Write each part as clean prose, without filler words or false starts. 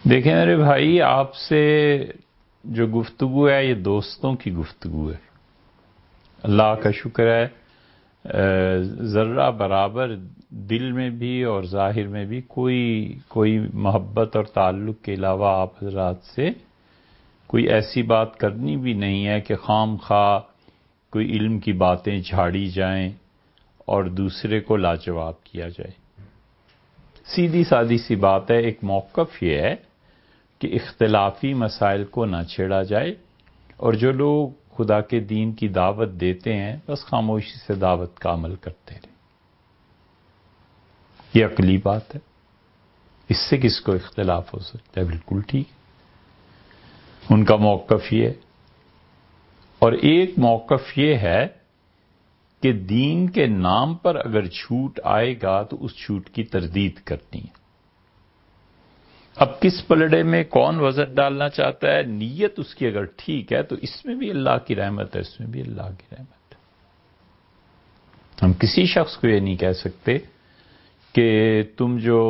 دیکھیں میرے بھائی، آپ سے جو گفتگو ہے یہ دوستوں کی گفتگو ہے. اللہ کا شکر ہے ذرہ برابر دل میں بھی اور ظاہر میں بھی کوئی محبت اور تعلق کے علاوہ آپ حضرات سے کوئی ایسی بات کرنی بھی نہیں ہے کہ خام خواہ کوئی علم کی باتیں جھاڑی جائیں اور دوسرے کو لاجواب کیا جائے. سیدھی سادی سی بات ہے. ایک موقف یہ ہے کہ اختلافی مسائل کو نہ چھیڑا جائے اور جو لوگ خدا کے دین کی دعوت دیتے ہیں بس خاموشی سے دعوت کا عمل کرتے رہیں. یہ عقلی بات ہے. اس سے کس کو اختلاف ہو سکتا ہے؟ بالکل ٹھیک. ان کا موقف یہ ہے. اور ایک موقف یہ ہے کہ دین کے نام پر اگر جھوٹ آئے گا تو اس جھوٹ کی تردید کرنی ہے. اب کس پلڑے میں کون وزن ڈالنا چاہتا ہے، نیت اس کی اگر ٹھیک ہے تو اس میں بھی اللہ کی رحمت ہے، اس میں بھی اللہ کی رحمت ہے. ہم کسی شخص کو یہ نہیں کہہ سکتے کہ تم جو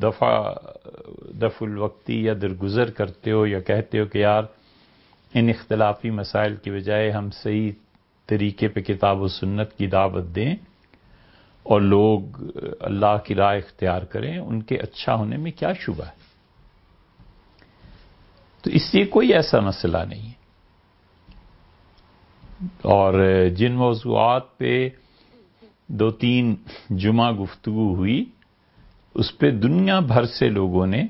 دفع الوقتی یا درگزر کرتے ہو یا کہتے ہو کہ یار ان اختلافی مسائل کی بجائے ہم صحیح طریقے پہ کتاب و سنت کی دعوت دیں اور لوگ اللہ کی راہ اختیار کریں، ان کے اچھا ہونے میں کیا شبہ ہے. تو اس لیے کوئی ایسا مسئلہ نہیں ہے. اور جن موضوعات پہ 2-3 جمعہ گفتگو ہوئی اس پہ دنیا بھر سے لوگوں نے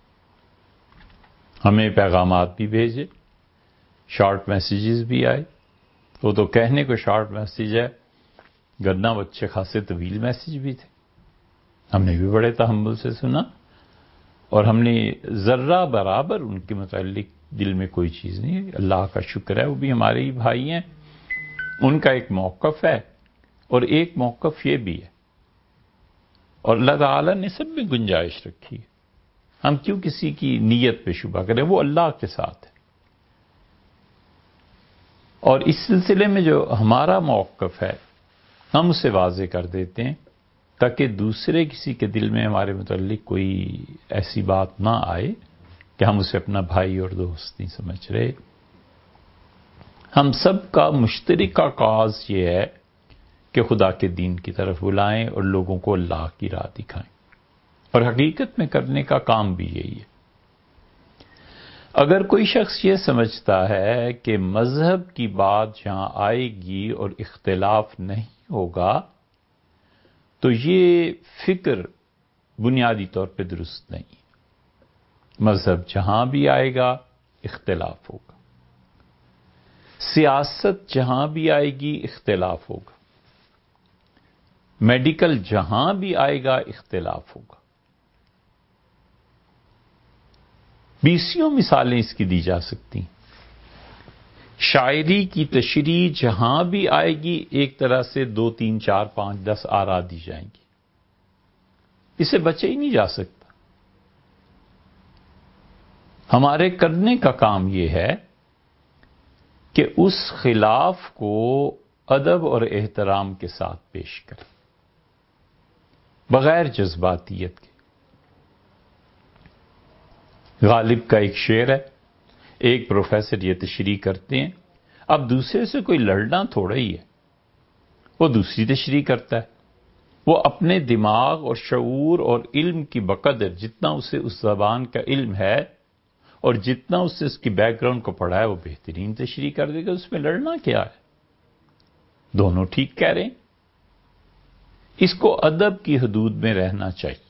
ہمیں پیغامات بھی بھیجے، شارٹ میسیجز بھی آئے. وہ تو کہنے کو شارٹ میسیج ہے، گرنہ وہ اچھے خاصے طویل میسیج بھی تھے. ہم نے بھی بڑے تحمل سے سنا اور ہم نے ذرہ برابر ان کے متعلق دل میں کوئی چیز نہیں ہے. اللہ کا شکر ہے وہ بھی ہمارے ہی بھائی ہیں. ان کا ایک موقف ہے اور ایک موقف یہ بھی ہے اور اللہ تعالیٰ نے سب میں گنجائش رکھی ہے. ہم کیوں کسی کی نیت پہ شبہ کریں؟ وہ اللہ کے ساتھ ہے. اور اس سلسلے میں جو ہمارا موقف ہے ہم اسے واضح کر دیتے ہیں تاکہ دوسرے کسی کے دل میں ہمارے متعلق کوئی ایسی بات نہ آئے کہ ہم اسے اپنا بھائی اور دوست نہیں سمجھ رہے. ہم سب کا مشترکہ کاز یہ ہے کہ خدا کے دین کی طرف بلائیں اور لوگوں کو اللہ کی راہ دکھائیں، اور حقیقت میں کرنے کا کام بھی یہی ہے. اگر کوئی شخص یہ سمجھتا ہے کہ مذہب کی بات جہاں آئے گی اور اختلاف نہیں ہوگا تو یہ فکر بنیادی طور پہ درست نہیں. مذہب جہاں بھی آئے گا اختلاف ہوگا، سیاست جہاں بھی آئے گی اختلاف ہوگا، میڈیکل جہاں بھی آئے گا اختلاف ہوگا. 20 مثالیں اس کی دی جا سکتی. شاعری کی تشریح جہاں بھی آئے گی ایک طرح سے 2 3 4 5 10 آرا دی جائیں گی. اسے بچے ہی نہیں جا سکتا. ہمارے کرنے کا کام یہ ہے کہ اس خلاف کو ادب اور احترام کے ساتھ پیش کریں بغیر جذباتیت کے. غالب کا ایک شعر ہے، ایک پروفیسر یہ تشریح کرتے ہیں اب دوسرے سے کوئی لڑنا تھوڑا ہی ہے، وہ دوسری تشریح کرتا ہے. وہ اپنے دماغ اور شعور اور علم کی بقدر جتنا اسے اس زبان کا علم ہے اور جتنا اس سے اس کی بیک گراؤنڈ کو پڑھا ہے وہ بہترین تشریح کر دے گا. اس میں لڑنا کیا ہے؟ دونوں ٹھیک کہہ رہے ہیں. اس کو ادب کی حدود میں رہنا چاہیے.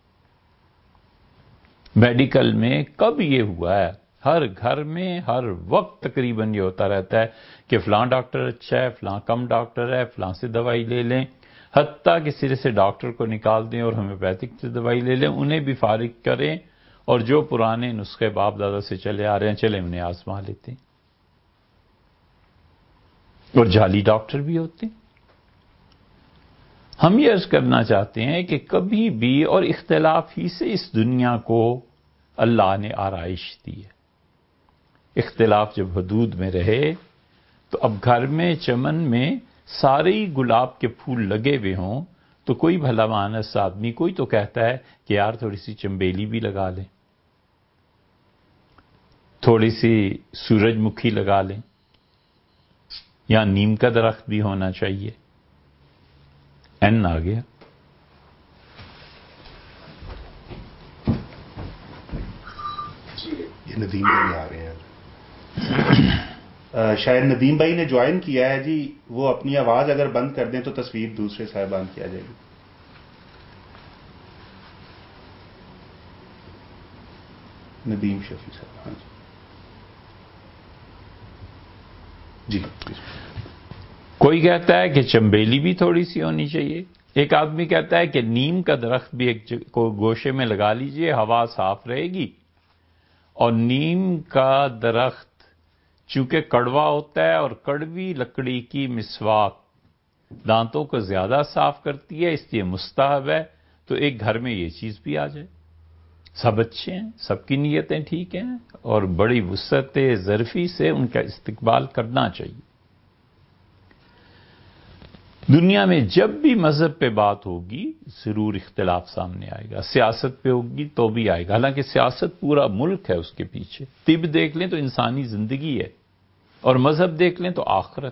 میڈیکل میں کب یہ ہوا ہے؟ ہر گھر میں ہر وقت تقریباً یہ ہوتا رہتا ہے کہ فلاں ڈاکٹر اچھا ہے، فلاں کم ڈاکٹر ہے، فلاں سے دوائی لے لیں، حتیٰ کہ سرے سے ڈاکٹر کو نکال دیں اور ہومیوپیتھک سے دوائی لے لیں، انہیں بھی فارغ کریں اور جو پرانے نسخے باپ دادا سے چلے آ رہے ہیں چلے انہیں آزما لیتے ہیں. اور جعلی ڈاکٹر بھی ہوتے ہیں. ہم یہ عرض کرنا چاہتے ہیں کہ کبھی بھی، اور اختلاف ہی سے اس دنیا کو اللہ نے آرائش دی ہے. اختلاف جب حدود میں رہے تو اب گھر میں چمن میں سارے ہی گلاب کے پھول لگے ہوئے ہوں تو کوئی بھلا مانس آدمی کوئی تو کہتا ہے کہ یار تھوڑی سی چنبیلی بھی لگا لیں. تھوڑی سی سورج مکھی لگا لیں، یا نیم کا درخت بھی ہونا چاہیے. این آ گیا. یہ ندیم بھائی آ رہے ہیں. شاید ندیم بھائی نے جوائن کیا ہے جی. وہ اپنی آواز اگر بند کر دیں تو تصویر دوسرے صاحبان کی آ جائے گی. ندیم شفیع صاحب. ہاں جی جی. کوئی کہتا ہے کہ چمبیلی بھی تھوڑی سی ہونی چاہیے. ایک آدمی کہتا ہے کہ نیم کا درخت بھی ایک گوشے میں لگا لیجئے، ہوا صاف رہے گی. اور نیم کا درخت چونکہ کڑوا ہوتا ہے اور کڑوی لکڑی کی مسواک دانتوں کو زیادہ صاف کرتی ہے، اس لیے مستحب ہے. تو ایک گھر میں یہ چیز بھی آ جائے. سب اچھے ہیں، سب کی نیتیں ٹھیک ہیں، اور بڑی وسعت ظرفی سے ان کا استقبال کرنا چاہیے. دنیا میں جب بھی مذہب پہ بات ہوگی ضرور اختلاف سامنے آئے گا. سیاست پہ ہوگی تو بھی آئے گا، حالانکہ سیاست پورا ملک ہے اس کے پیچھے. طب دیکھ لیں تو انسانی زندگی ہے، اور مذہب دیکھ لیں تو آخرت.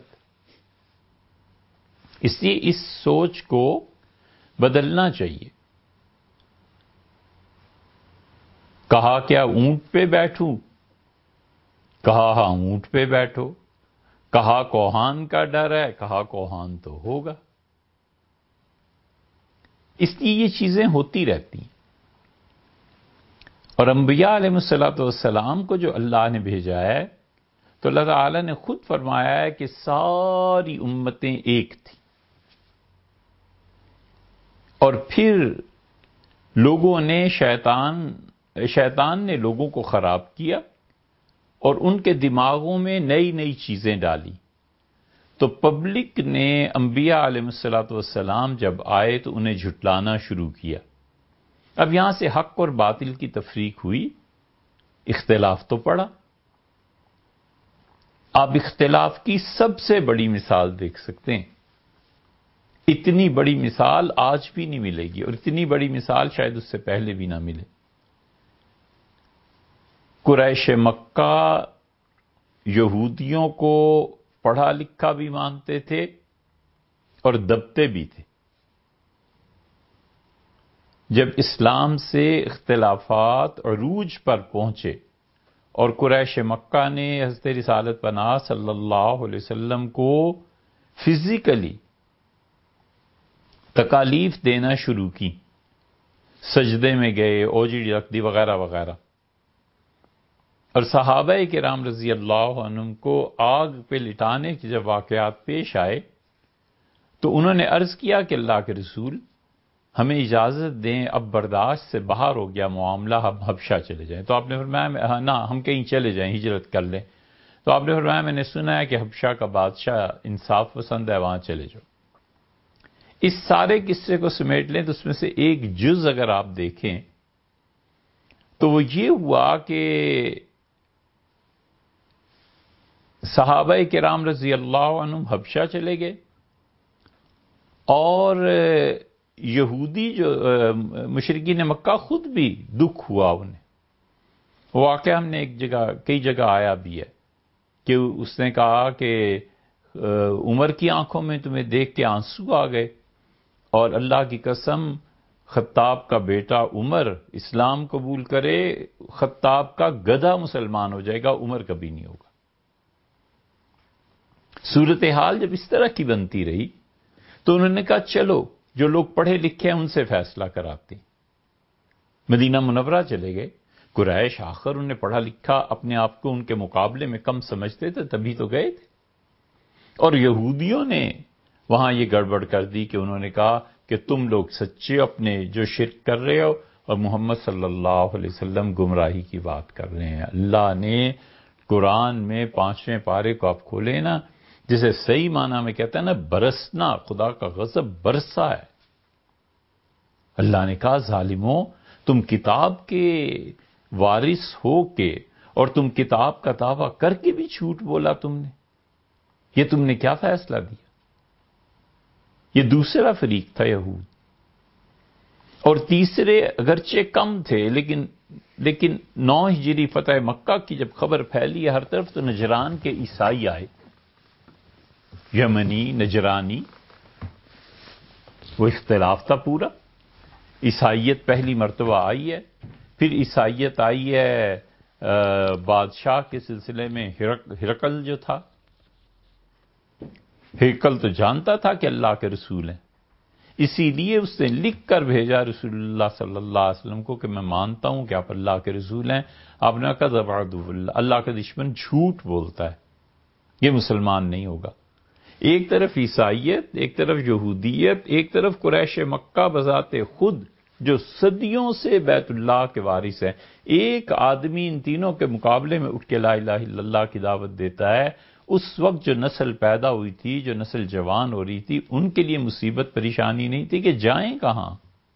اس لیے اس سوچ کو بدلنا چاہیے. کہا کیا اونٹ پہ بیٹھوں؟ کہا ہاں اونٹ پہ بیٹھو. کہا کوہان کا ڈر ہے؟ کہا کوہان تو ہوگا. اس لیے یہ چیزیں ہوتی رہتی ہیں. اور انبیاء علیہ الصلوۃ والسلام کو جو اللہ نے بھیجا ہے تو اللہ تعالی نے خود فرمایا ہے کہ ساری امتیں ایک تھیں، اور پھر لوگوں نے شیطان نے لوگوں کو خراب کیا اور ان کے دماغوں میں نئی نئی چیزیں ڈالی. تو پبلک نے انبیاء علیہ الصلوۃ والسلام جب آئے تو انہیں جھٹلانا شروع کیا. اب یہاں سے حق اور باطل کی تفریق ہوئی، اختلاف تو پڑا. آپ اختلاف کی سب سے بڑی مثال دیکھ سکتے ہیں. اتنی بڑی مثال آج بھی نہیں ملے گی، اور اتنی بڑی مثال شاید اس سے پہلے بھی نہ ملے. قریش مکہ یہودیوں کو پڑھا لکھا بھی مانتے تھے اور دبتے بھی تھے. جب اسلام سے اختلافات عروج پر پہنچے اور قریش مکہ نے حضرت رسالت پناہ صلی اللہ علیہ وسلم کو فزیکلی تکالیف دینا شروع کی، سجدے میں گئے، اوجڑی رکھ دی وغیرہ وغیرہ، اور صحابہ کرام رضی اللہ عنہم کو آگ پہ لٹانے کے جب واقعات پیش آئے تو انہوں نے عرض کیا کہ اللہ کے رسول ہمیں اجازت دیں، اب برداشت سے باہر ہو گیا معاملہ، ہم حبشہ چلے جائیں. تو آپ نے فرمایا نہ، ہم کہیں چلے جائیں، ہجرت کر لیں. تو آپ نے فرمایا میں نے سنا ہے کہ حبشہ کا بادشاہ انصاف پسند ہے، وہاں چلے جاؤ. اس سارے قصے کو سمیٹ لیں تو اس میں سے ایک جز اگر آپ دیکھیں تو وہ یہ ہوا کہ صحابہ کرام رضی اللہ عنہم حبشہ چلے گئے، اور یہودی جو مشرکین مکہ خود بھی دکھ ہوا انہیں. واقعہ ہم نے کئی جگہ آیا بھی ہے کہ اس نے کہا کہ عمر کی آنکھوں میں تمہیں دیکھ کے آنسو آ گئے، اور اللہ کی قسم خطاب کا بیٹا عمر اسلام قبول کرے، خطاب کا گدھا مسلمان ہو جائے گا، عمر کبھی نہیں ہوگا. صورتحال جب اس طرح کی بنتی رہی تو انہوں نے کہا چلو جو لوگ پڑھے لکھے ہیں ان سے فیصلہ کراتے. مدینہ منورہ چلے گئے. قریش آخر انہیں پڑھا لکھا اپنے آپ کو ان کے مقابلے میں کم سمجھتے تھے، تبھی تو گئے تھے. اور یہودیوں نے وہاں یہ گڑبڑ کر دی کہ انہوں نے کہا کہ تم لوگ سچے اپنے جو شرک کر رہے ہو، اور محمد صلی اللہ علیہ وسلم گمراہی کی بات کر رہے ہیں. اللہ نے قرآن میں 5ویں پارے کو آپ کھولے نا، جسے صحیح معنی میں کہتا ہے نا برسنا، خدا کا غضب برسا ہے. اللہ نے کہا ظالموں، تم کتاب کے وارث ہو کے اور تم کتاب کا دعویٰ کر کے بھی جھوٹ بولا تم نے. یہ تم نے کیا فیصلہ دیا؟ یہ دوسرا فریق تھا یہود. اور تیسرے اگرچہ کم تھے لیکن لیکن 9 ہجری فتح مکہ کی جب خبر پھیلی ہر طرف تو نجران کے عیسائی آئے، یمنی نجرانی، وہ اختلاف تھا پورا. عیسائیت پہلی مرتبہ آئی ہے، پھر عیسائیت آئی ہے بادشاہ کے سلسلے میں ہرقل جو تھا. ہرقل تو جانتا تھا کہ اللہ کے رسول ہیں، اسی لیے اس نے لکھ کر بھیجا رسول اللہ صلی اللہ علیہ وسلم کو کہ میں مانتا ہوں کہ آپ اللہ کے رسول ہیں. آپ نے کہا ذبح اللہ کا دشمن جھوٹ بولتا ہے، یہ مسلمان نہیں ہوگا. ایک طرف عیسائیت، ایک طرف یہودیت، ایک طرف قریش مکہ بذات خود جو صدیوں سے بیت اللہ کے وارث ہیں. ایک آدمی ان تینوں کے مقابلے میں اٹھ کے لا الہ الا اللہ کی دعوت دیتا ہے. اس وقت جو نسل پیدا ہوئی تھی، جو نسل جوان ہو رہی تھی، ان کے لیے مصیبت پریشانی نہیں تھی کہ جائیں کہاں،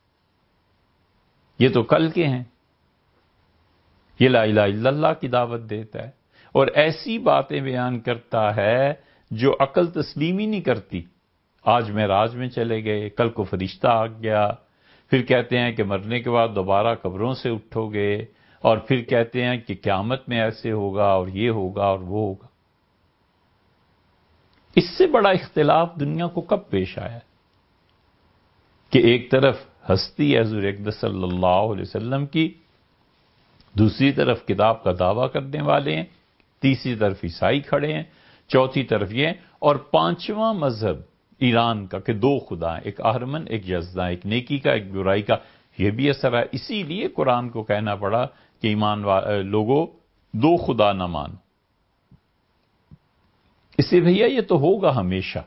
یہ تو کل کے ہیں. یہ لا الہ الا اللہ کی دعوت دیتا ہے اور ایسی باتیں بیان کرتا ہے جو عقل تسلیم ہی نہیں کرتی. آج معراج میں چلے گئے، کل کو فرشتہ آ گیا، پھر کہتے ہیں کہ مرنے کے بعد دوبارہ قبروں سے اٹھو گے، اور پھر کہتے ہیں کہ قیامت میں ایسے ہوگا اور یہ ہوگا اور وہ ہوگا. اس سے بڑا اختلاف دنیا کو کب پیش آیا کہ ایک طرف ہستی ہے حضور اقدس صلی اللہ علیہ وسلم کی، دوسری طرف کتاب کا دعویٰ کرنے والے ہیں، تیسری طرف عیسائی کھڑے ہیں، چوتھی طرف یہ، اور پانچواں مذہب ایران کا کہ 2 خدا ہیں، ایک اہرمن ایک یزداں، ایک نیکی کا ایک برائی کا. یہ بھی اثر ہے. اسی لیے قرآن کو کہنا پڑا کہ ایمان لوگوں 2 خدا نہ مانو. اس سے بھیا یہ تو ہوگا ہمیشہ.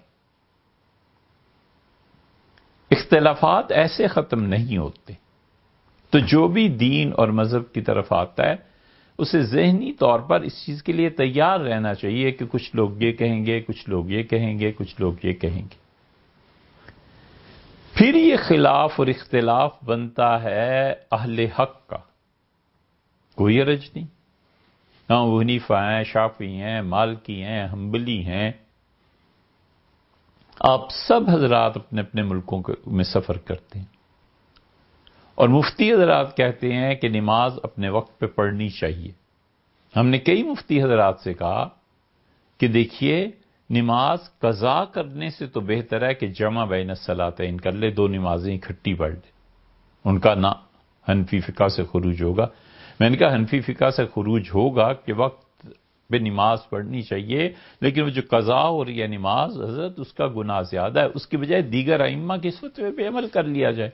اختلافات ایسے ختم نہیں ہوتے. تو جو بھی دین اور مذہب کی طرف آتا ہے اسے ذہنی طور پر اس چیز کے لیے تیار رہنا چاہیے کہ کچھ لوگ یہ کہیں گے، کچھ لوگ یہ کہیں گے، کچھ لوگ یہ کہیں گے. پھر یہ خلاف اور اختلاف بنتا ہے اہل حق کا. کوئی عرض نہیں. ابو حنیفہ ہیں، شافعی ہیں، مالکی ہیں، حنبلی ہیں. آپ سب حضرات اپنے اپنے ملکوں میں سفر کرتے ہیں اور مفتی حضرات کہتے ہیں کہ نماز اپنے وقت پہ پڑھنی چاہیے. ہم نے کئی مفتی حضرات سے کہا کہ دیکھیے نماز قضا کرنے سے تو بہتر ہے کہ جمع بین الصلاتین کر لے، 2 نمازیں اکٹھی پڑھ لے. ان کا نہ حنفی فقہ سے خروج ہوگا. میں نے کہا حنفی فقہ سے خروج ہوگا کہ وقت پہ نماز پڑھنی چاہیے، لیکن وہ جو قضا ہو رہی ہے نماز حضرت اس کا گناہ زیادہ ہے. اس کی بجائے دیگر ائمہ کے اس فتوے پہ عمل کر لیا جائے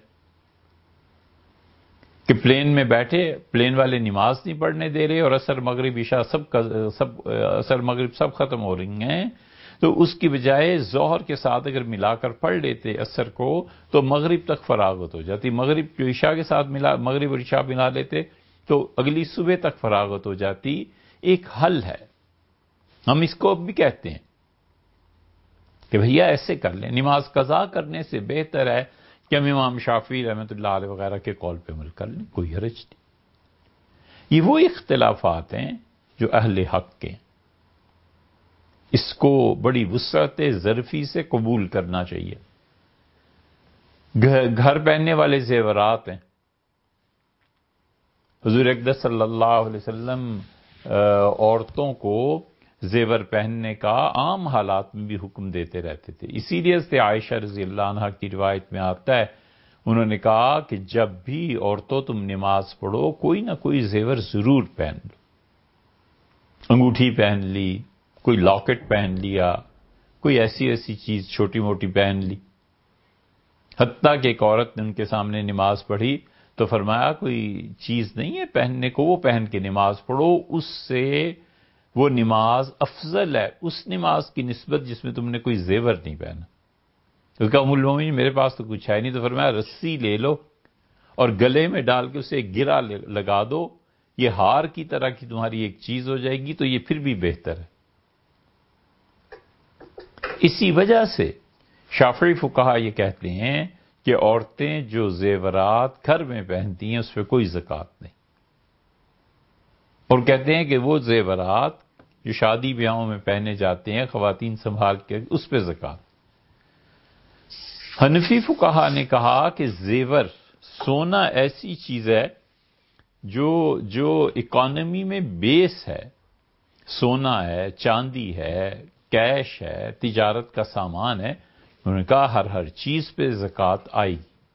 کہ پلین میں بیٹھے، پلین والے نماز نہیں پڑھنے دے رہے اور عصر مغرب عشاء عصر مغرب سب ختم ہو رہی ہیں، تو اس کی بجائے ظہر کے ساتھ اگر ملا کر پڑھ لیتے عصر کو تو مغرب تک فراغت ہو جاتی. مغرب جو عشاء کے ساتھ مغرب اور عشاء ملا لیتے تو اگلی صبح تک فراغت ہو جاتی. ایک حل ہے، ہم اس کو اب بھی کہتے ہیں کہ بھیا ایسے کر لیں. نماز قضا کرنے سے بہتر ہے کہ ہم امام شافعی رحمۃ اللہ علیہ وغیرہ کے قول پہ عمل کر لیں، کوئی حرج نہیں. یہ وہ اختلافات ہیں جو اہل حق کے ہیں. اس کو بڑی وسعت ظرفی سے قبول کرنا چاہیے. گھر پہننے والے زیورات ہیں. حضور اقدس صلی اللہ علیہ وسلم عورتوں کو زیور پہننے کا عام حالات میں بھی حکم دیتے رہتے تھے. اسی لیے سے عائشہ رضی اللہ عنہا کی روایت میں آتا ہے، انہوں نے کہا کہ جب بھی عورتوں تم نماز پڑھو کوئی نہ کوئی زیور ضرور پہن لو. انگوٹھی پہن لی، کوئی لاکٹ پہن لیا، کوئی ایسی چیز چھوٹی موٹی پہن لی. حتیٰ کہ ایک عورت نے ان کے سامنے نماز پڑھی تو فرمایا کوئی چیز نہیں ہے پہننے کو، وہ پہن کے نماز پڑھو، اس سے وہ نماز افضل ہے اس نماز کی نسبت جس میں تم نے کوئی زیور نہیں پہنا. اس کا ام المومنین میرے پاس تو کچھ ہے نہیں، تو فرمایا رسی لے لو اور گلے میں ڈال کے اسے گرا لگا دو، یہ ہار کی طرح کی تمہاری ایک چیز ہو جائے گی تو یہ پھر بھی بہتر ہے. اسی وجہ سے شافعی فقہا یہ کہتے ہیں کہ عورتیں جو زیورات گھر میں پہنتی ہیں اس پہ کوئی زکوٰۃ نہیں، اور کہتے ہیں کہ وہ زیورات جو شادی بیاہوں میں پہنے جاتے ہیں خواتین سنبھال کے اس پہ زکوٰۃ. حنفی فقہا نے کہا کہ زیور سونا ایسی چیز ہے جو اکانومی میں بیس ہے، سونا ہے، چاندی ہے، کیش ہے، تجارت کا سامان ہے، انہوں نے کہا ہر چیز پہ زکوٰۃ آئی.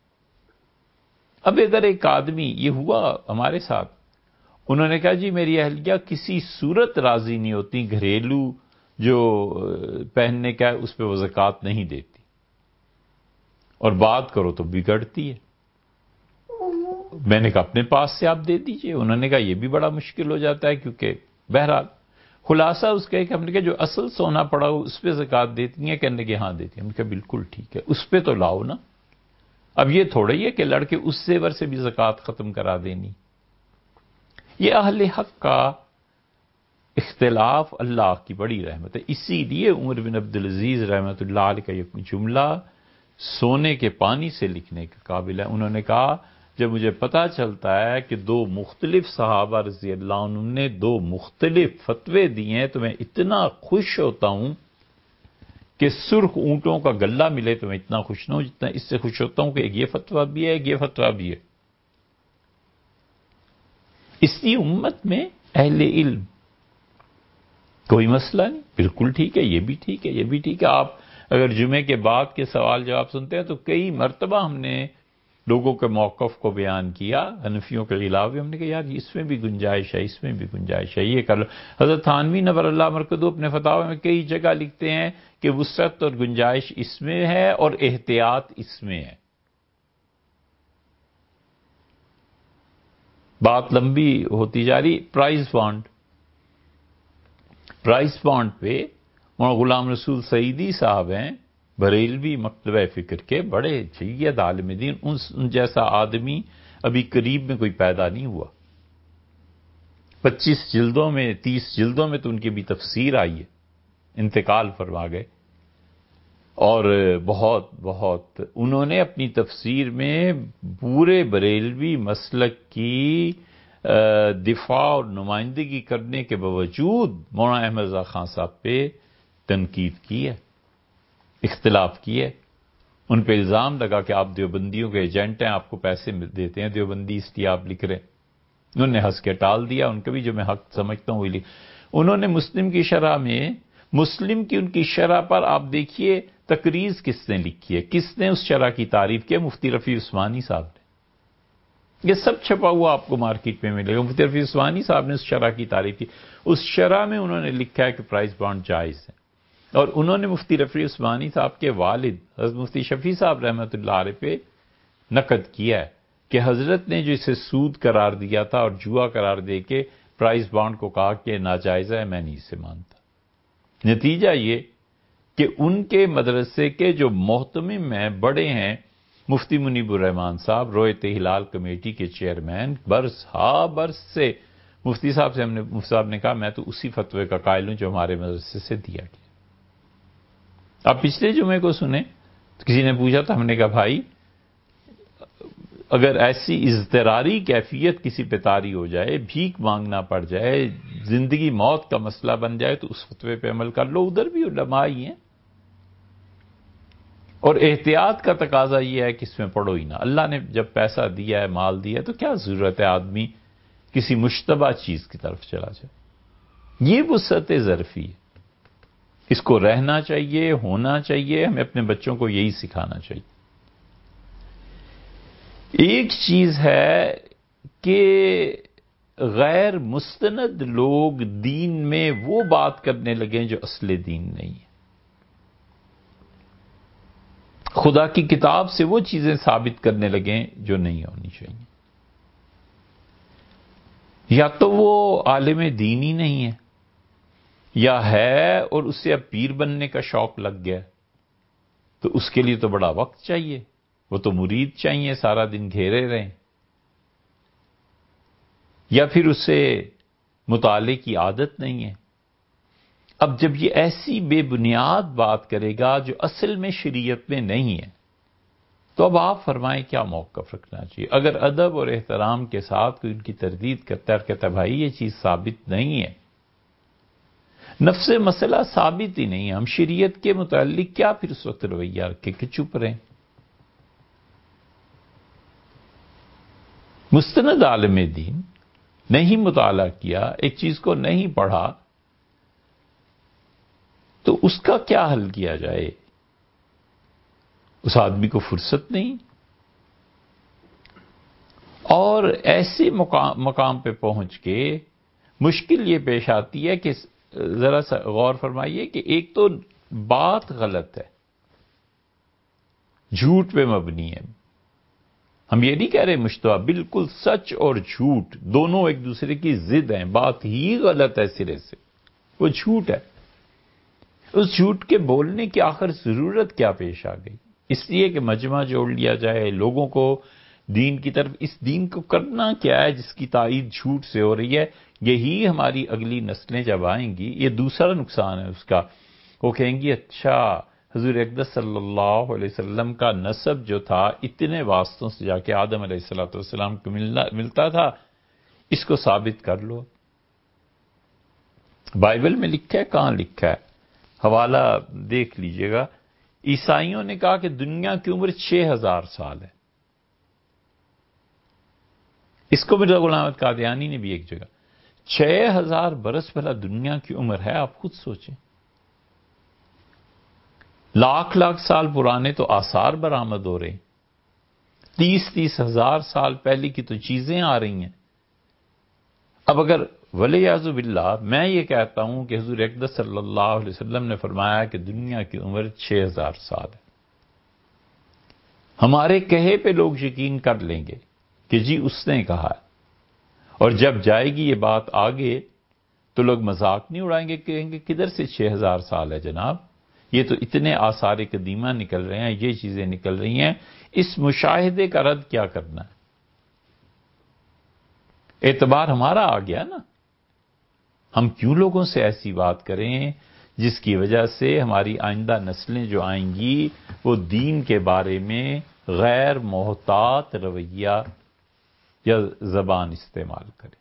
اب اگر ایک آدمی، یہ ہوا ہمارے ساتھ، انہوں نے کہا جی میری اہلیہ کسی صورت راضی نہیں ہوتی، گھریلو جو پہننے کا ہے اس پہ وہ زکوٰۃ نہیں دیتی، اور بات کرو تو بگڑتی ہے. میں نے کہا اپنے پاس سے آپ دے دیجئے. انہوں نے کہا یہ بھی بڑا مشکل ہو جاتا ہے، کیونکہ بہرحال خلاصہ اس کا ایک، ہم نے کہا جو اصل سونا پڑا ہو اس پہ زکوٰۃ دیتی ہیں؟ کہنے کہ ہاں دیتی ہیں. ہم نے کہا بالکل ٹھیک ہے، اس پہ تو لاؤ نا. اب یہ تھوڑا ہی ہے کہ لڑکے اس زیور سے بھی زکوٰۃ ختم کرا دینی. یہ اہل حق کا اختلاف اللہ کی بڑی رحمت ہے. اسی لیے عمر بن عبدالعزیز رحمۃ اللہ علیہ کا یہ جملہ سونے کے پانی سے لکھنے کے قابل ہے. انہوں نے کہا جب مجھے پتا چلتا ہے کہ دو مختلف صحابہ رضی اللہ عنہ نے دو مختلف فتوے دیے ہیں تو میں اتنا خوش ہوتا ہوں کہ سرخ اونٹوں کا گلہ ملے تو میں اتنا خوش نہ ہوں جتنا اس سے خوش ہوتا ہوں کہ ایک یہ فتویٰ بھی ہے، ایک یہ فتویٰ بھی ہے. اس لیے امت میں اہل علم کوئی مسئلہ نہیں، بالکل ٹھیک ہے، یہ بھی ٹھیک ہے، یہ بھی ٹھیک ہے. آپ اگر جمعے کے بعد کے سوال جواب سنتے ہیں تو کئی مرتبہ ہم نے لوگوں کے موقف کو بیان کیا، حنفیوں کے خلاف بھی. ہم نے کہا یار اس میں بھی گنجائش ہے، اس میں بھی گنجائش ہے، یہ کر لو. حضرت تھانوی نور اللہ مرکزو اپنے فتاوی میں کئی جگہ لکھتے ہیں کہ وسعت اور گنجائش اس میں ہے اور احتیاط اس میں ہے. بات لمبی ہوتی جا رہی. پرائز بانڈ پہ مولانا غلام رسول سعیدی صاحب ہیں، بریلوی مکتبہ فکر کے بڑے جید عالم دین. ان جیسا آدمی ابھی قریب میں کوئی پیدا نہیں ہوا. 25 جلدوں میں 30 جلدوں میں تو ان کی بھی تفسیر آئی ہے، انتقال فرما گئے. اور بہت انہوں نے اپنی تفسیر میں پورے بریلوی مسلک کی دفاع اور نمائندگی کرنے کے باوجود مولانا احمد رضا خان صاحب پہ تنقید کی ہے، اختلاف کی ہے. ان پہ الزام لگا کہ آپ دیوبندیوں کے ایجنٹ ہیں، آپ کو پیسے دیتے ہیں دیوبندی، اس لیے آپ لکھ رہے ہیں. انہوں نے ہنس کے ٹال دیا. ان کا بھی جو میں حق سمجھتا ہوں وہی انہوں نے مسلم کی شرح میں، مسلم کی ان کی شرح پر آپ دیکھیے تقریض کس نے لکھی ہے، کس نے اس شرح کی تعریف کی؟ مفتی رفیع عثمانی صاحب نے. یہ سب چھپا ہوا آپ کو مارکیٹ میں ملے گا. مفتی رفیع عثمانی صاحب نے اس شرح کی تعریف کی. اس شرح میں انہوں نے لکھا ہے کہ پرائز بانڈ جائز ہے. اور انہوں نے مفتی رفیع عثمانی صاحب کے والد حضرت مفتی شفیع صاحب رحمۃ اللہ علیہ پہ نقد کیا ہے کہ حضرت نے جو اسے سود قرار دیا تھا اور جوا قرار دے کے پرائز بانڈ کو کہا کہ ناجائز ہے، میں نہیں اسے مانتا. نتیجہ یہ کہ ان کے مدرسے کے جو محتمم ہیں، بڑے ہیں، مفتی منیب الرحمان صاحب رویت ہلال کمیٹی کے چیئرمین، برس سے مفتی صاحب نے کہا میں تو اسی فتوے کا قائل ہوں جو ہمارے مدرسے سے دیا گیا. آپ پچھلے جمعے کو سنیں تو کسی نے پوچھا تھا، ہم نے کہا بھائی اگر ایسی اضطراری کیفیت کسی پہ طاری ہو جائے، بھیک مانگنا پڑ جائے، زندگی موت کا مسئلہ بن جائے تو اس فتوے پہ عمل کر لو. ادھر بھی علماء ہی ہیں. اور احتیاط کا تقاضا یہ ہے کہ اس میں پڑھو ہی نہ. اللہ نے جب پیسہ دیا ہے، مال دیا ہے، تو کیا ضرورت ہے آدمی کسی مشتبہ چیز کی طرف چلا جائے. یہ وسعت ظرفی ہے، اس کو رہنا چاہیے، ہونا چاہیے. ہمیں اپنے بچوں کو یہی سکھانا چاہیے. ایک چیز ہے کہ غیر مستند لوگ دین میں وہ بات کرنے لگیں جو اصل دین نہیں ہے. خدا کی کتاب سے وہ چیزیں ثابت کرنے لگیں جو نہیں ہونی چاہیے. یا تو وہ عالم دین ہی نہیں ہے، یا ہے اور اس سے اب پیر بننے کا شوق لگ گیا، تو اس کے لیے تو بڑا وقت چاہیے. وہ تو مرید چاہیے سارا دن گھیرے رہیں. یا پھر اسے مطالعے کی عادت نہیں ہے. اب جب یہ ایسی بے بنیاد بات کرے گا جو اصل میں شریعت میں نہیں ہے، تو اب آپ فرمائیں کیا موقف رکھنا چاہیے؟ اگر ادب اور احترام کے ساتھ کوئی ان کی تردید کرتا ہے اور کہتا ہے بھائی یہ چیز ثابت نہیں ہے، نفس مسئلہ ثابت ہی نہیں ہے، ہم شریعت کے متعلق کیا پھر اس وقت رویہ رکھے کہ چپ رہیں؟ مستند عالم دین نہیں مطالعہ کیا، ایک چیز کو نہیں پڑھا، تو اس کا کیا حل کیا جائے؟ اس آدمی کو فرصت نہیں، اور ایسے مقام پہ پہنچ کے مشکل یہ پیش آتی ہے کہ ذرا سا غور فرمائیے کہ ایک تو بات غلط ہے، جھوٹ پہ مبنی ہے. ہم یہ نہیں کہہ رہے مشتبہ، بالکل سچ اور جھوٹ دونوں ایک دوسرے کی ضد ہیں، بات ہی غلط ہے سرے سے، وہ جھوٹ ہے. اس جھوٹ کے بولنے کی آخر ضرورت کیا پیش آ گئی؟ اس لیے کہ مجمع جوڑ لیا جائے، لوگوں کو دین کی طرف. اس دین کو کرنا کیا ہے جس کی تائید جھوٹ سے ہو رہی ہے؟ یہی ہماری اگلی نسلیں جب آئیں گی، یہ دوسرا نقصان ہے اس کا، وہ کہیں گی اچھا حضور اقدس صلی اللہ علیہ وسلم کا نسب جو تھا اتنے واسطوں سے جا کے آدم علیہ السلام کو ملتا تھا، اس کو ثابت کر لو. بائبل میں لکھا ہے؟ کہاں لکھا ہے؟ حوالہ دیکھ لیجئے گا. عیسائیوں نے کہا کہ دنیا کی عمر 6000 سال ہے. اس کو مرزا غلام احمد قادیانی نے بھی ایک جگہ 6000 برس بھلا دنیا کی عمر ہے، آپ خود سوچیں. لاکھ سال پرانے تو آثار برآمد ہو رہے ہیں، 30 ہزار سال پہلے کی تو چیزیں آ رہی ہیں. اب اگر ولیعذ باللہ میں یہ کہتا ہوں کہ حضور اقدس صلی اللہ علیہ وسلم نے فرمایا کہ دنیا کی عمر 6000 سال ہے، ہمارے کہے پہ لوگ یقین کر لیں گے کہ جی اس نے کہا ہے، اور جب جائے گی یہ بات آگے تو لوگ مذاق نہیں اڑائیں گے، کہیں گے کدھر سے 6000 سال ہے جناب، یہ تو اتنے آثار قدیمہ نکل رہے ہیں، یہ چیزیں نکل رہی ہیں. اس مشاہدے کا رد کیا کرنا ہے؟ اعتبار ہمارا آ گیا نا. ہم کیوں لوگوں سے ایسی بات کریں جس کی وجہ سے ہماری آئندہ نسلیں جو آئیں گی وہ دین کے بارے میں غیر محتاط رویہ یا زبان استعمال کریں؟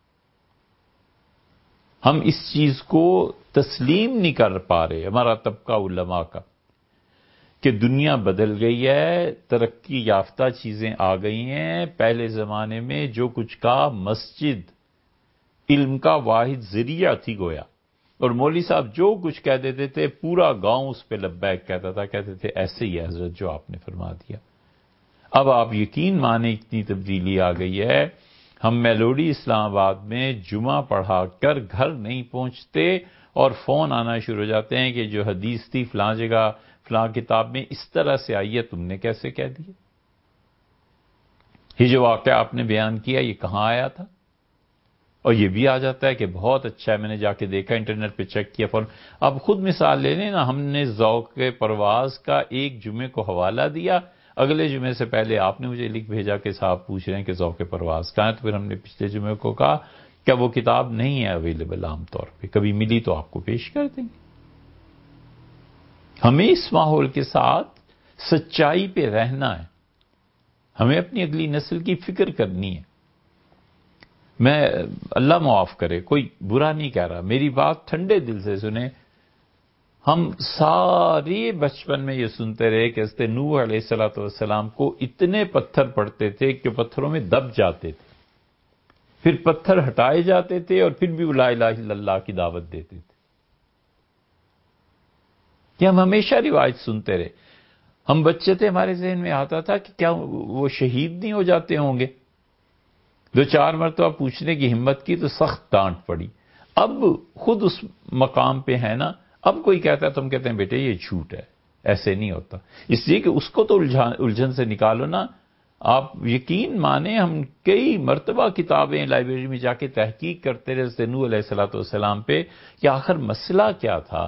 ہم اس چیز کو تسلیم نہیں کر پا رہے، ہمارا طبقہ علماء کا، کہ دنیا بدل گئی ہے، ترقی یافتہ چیزیں آ گئی ہیں. پہلے زمانے میں جو کچھ کا مسجد علم کا واحد ذریعہ تھی گویا، اور مولوی صاحب جو کچھ کہہ دیتے تھے پورا گاؤں اس پہ لبیک کہتا تھا، کہتے تھے ایسے ہی ہے حضرت جو آپ نے فرما دیا. اب آپ یقین مانیں اتنی تبدیلی آ گئی ہے، ہم میلوڈی اسلام آباد میں جمعہ پڑھا کر گھر نہیں پہنچتے اور فون آنا شروع ہو جاتے ہیں کہ جو حدیث تھی فلاں جگہ فلاں کتاب میں اس طرح سے آئی ہے، تم نے کیسے کہہ دی؟ یہ جو واقعہ آپ نے بیان کیا یہ کہاں آیا تھا؟ اور یہ بھی آ جاتا ہے کہ بہت اچھا ہے، میں نے جا کے دیکھا، انٹرنیٹ پہ چیک کیا فوراً. اب خود مثال لے لیں نا، ہم نے ذوق پرواز کا ایک جمعے کو حوالہ دیا، اگلے جمعے سے پہلے آپ نے مجھے لکھ بھیجا کہ صاحب پوچھ رہے ہیں کہ ذوق پرواز کہاں ہے. تو پھر ہم نے پچھلے جمعے کو کہا کیا وہ کتاب نہیں ہے اویلیبل، عام طور پہ کبھی ملی تو آپ کو پیش کر دیں گے. ہمیں اس ماحول کے ساتھ سچائی پہ رہنا ہے، ہمیں اپنی اگلی نسل کی فکر کرنی ہے. میں اللہ معاف کرے کوئی برا نہیں کہہ رہا، میری بات ٹھنڈے دل سے سنیں. ہم سارے بچپن میں یہ سنتے رہے کہ حضرت نوح علیہ السلام کو اتنے پتھر پڑتے تھے کہ پتھروں میں دب جاتے تھے، پھر پتھر ہٹائے جاتے تھے اور پھر بھی لا الہ الا اللہ کی دعوت دیتے تھے. کہ ہم ہمیشہ روایت سنتے رہے. ہم بچے تھے، ہمارے ذہن میں آتا تھا کہ کیا وہ شہید نہیں ہو جاتے ہوں گے؟ 2-4 مرتبہ پوچھنے کی ہمت کی تو سخت ڈانٹ پڑی. اب خود اس مقام پہ ہے نا، اب کوئی کہتا ہے تم کہتے ہیں بیٹے یہ جھوٹ ہے، ایسے نہیں ہوتا. اس لیے کہ اس کو تو الجھن سے نکالو نا. آپ یقین مانیں ہم کئی مرتبہ کتابیں لائبریری میں جا کے تحقیق کرتے رہے حضرت نوح علیہ السلام پہ کہ آخر مسئلہ کیا تھا.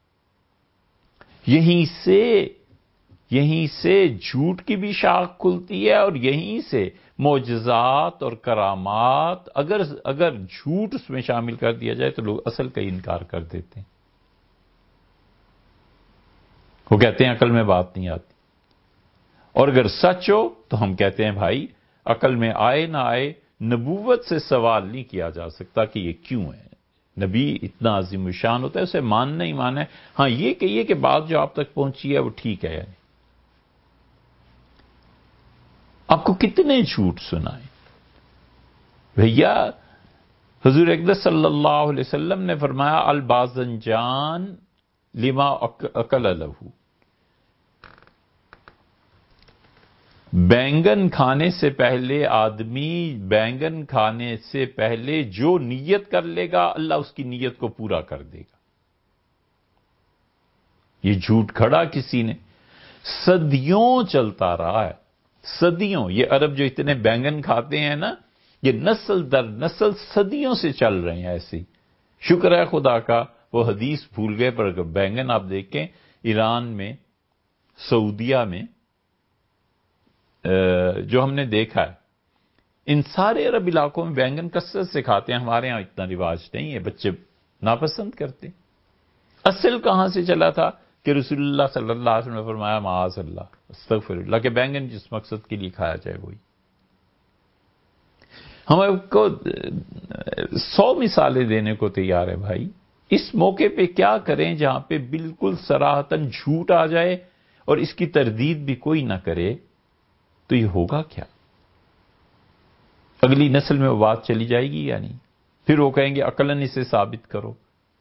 یہیں سے جھوٹ کی بھی شاخ کھلتی ہے، اور یہیں سے معجزات اور کرامات اگر جھوٹ اس میں شامل کر دیا جائے تو لوگ اصل کا انکار کر دیتے ہیں. وہ کہتے ہیں عقل میں بات نہیں آتی، اور اگر سچ ہو تو ہم کہتے ہیں بھائی عقل میں آئے نہ آئے، نبوت سے سوال نہیں کیا جا سکتا کہ یہ کیوں ہے. نبی اتنا عظیم الشان ہوتا ہے، اسے ماننا ہی ماننا ہے. ہاں یہ کہیے کہ بات جو آپ تک پہنچی ہے وہ ٹھیک ہے. یعنی آپ کو کتنے جھوٹ سنائیں بھیا. حضور اقدس صلی اللہ علیہ وسلم نے فرمایا الباذنجان لما اکل لہو، بینگن کھانے سے پہلے آدمی بینگن کھانے سے پہلے جو نیت کر لے گا اللہ اس کی نیت کو پورا کر دے گا۔ یہ جھوٹ کھڑا کسی نے صدیوں چلتا رہا ہے، صدیوں۔ یہ عرب جو اتنے بینگن کھاتے ہیں نا، یہ نسل در نسل صدیوں سے چل رہے ہیں ایسے ہی۔ شکر ہے خدا کا وہ حدیث بھول گئے، پر اگر بینگن آپ دیکھیں ایران میں، سعودیہ میں جو ہم نے دیکھا ہے، ان سارے عرب علاقوں میں بینگن کثرت سے کھاتے ہیں۔ ہمارے ہاں اتنا رواج نہیں ہے، بچے ناپسند کرتے۔ اصل کہاں سے چلا تھا کہ رسول اللہ صلی اللہ علیہ وسلم نے فرمایا معاذ اللہ استغفر اللہ کہ بینگن جس مقصد کے لیے کھایا جائے وہی۔ ہم آپ کو 100 مثالیں دینے کو تیار ہے بھائی۔ اس موقع پہ کیا کریں جہاں پہ بالکل صراحتاً جھوٹ آ جائے اور اس کی تردید بھی کوئی نہ کرے، تو یہ ہوگا کیا؟ اگلی نسل میں وہ بات چلی جائے گی یا نہیں؟ پھر وہ کہیں گے عقلاً اسے ثابت کرو،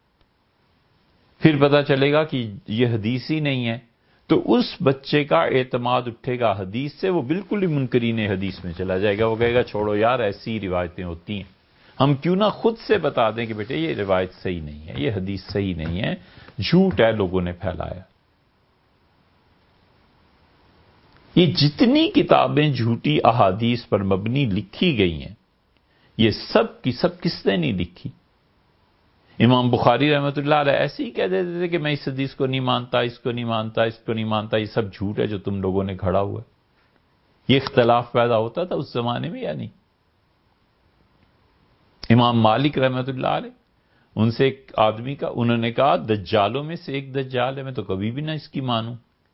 پھر پتہ چلے گا کہ یہ حدیث ہی نہیں ہے، تو اس بچے کا اعتماد اٹھے گا حدیث سے، وہ بالکل ہی منکرین حدیث میں چلا جائے گا۔ وہ کہے گا چھوڑو یار ایسی روایتیں ہوتی ہیں، ہم کیوں نہ خود سے بتا دیں کہ بیٹے یہ روایت صحیح نہیں ہے، یہ حدیث صحیح نہیں ہے، جھوٹ ہے لوگوں نے پھیلایا۔ یہ جتنی کتابیں جھوٹی احادیث پر مبنی لکھی گئی ہیں، یہ سب کی سب کس نے نہیں لکھی؟ امام بخاری رحمۃ اللہ علیہ ایسے ہی کہہ دیتے تھے کہ میں اس حدیث کو نہیں مانتا، اس کو نہیں مانتا، اس کو نہیں مانتا، یہ سب جھوٹ ہے جو تم لوگوں نے کھڑا ہوا ہے۔ یہ اختلاف پیدا ہوتا تھا اس زمانے میں یا نہیں؟ امام مالک رحمۃ اللہ علیہ، ان سے ایک آدمی کا انہوں نے کہا دجالوں میں سے ایک دجال ہے، میں تو کبھی بھی نہ اس کی مانوں۔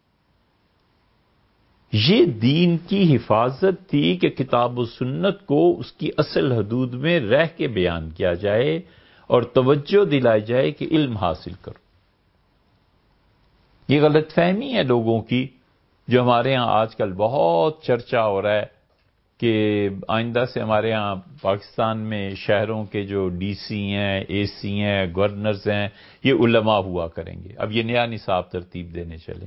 یہ دین کی حفاظت تھی کہ کتاب و سنت کو اس کی اصل حدود میں رہ کے بیان کیا جائے اور توجہ دلائی جائے کہ علم حاصل کرو۔ یہ غلط فہمی ہے لوگوں کی، جو ہمارے ہاں آج کل بہت چرچا ہو رہا ہے کہ آئندہ سے ہمارے ہاں پاکستان میں شہروں کے جو ڈی سی ہیں، اے سی ہیں، گورنرز ہیں، یہ علماء ہوا کریں گے۔ اب یہ نیا نصاب ترتیب دینے چلے۔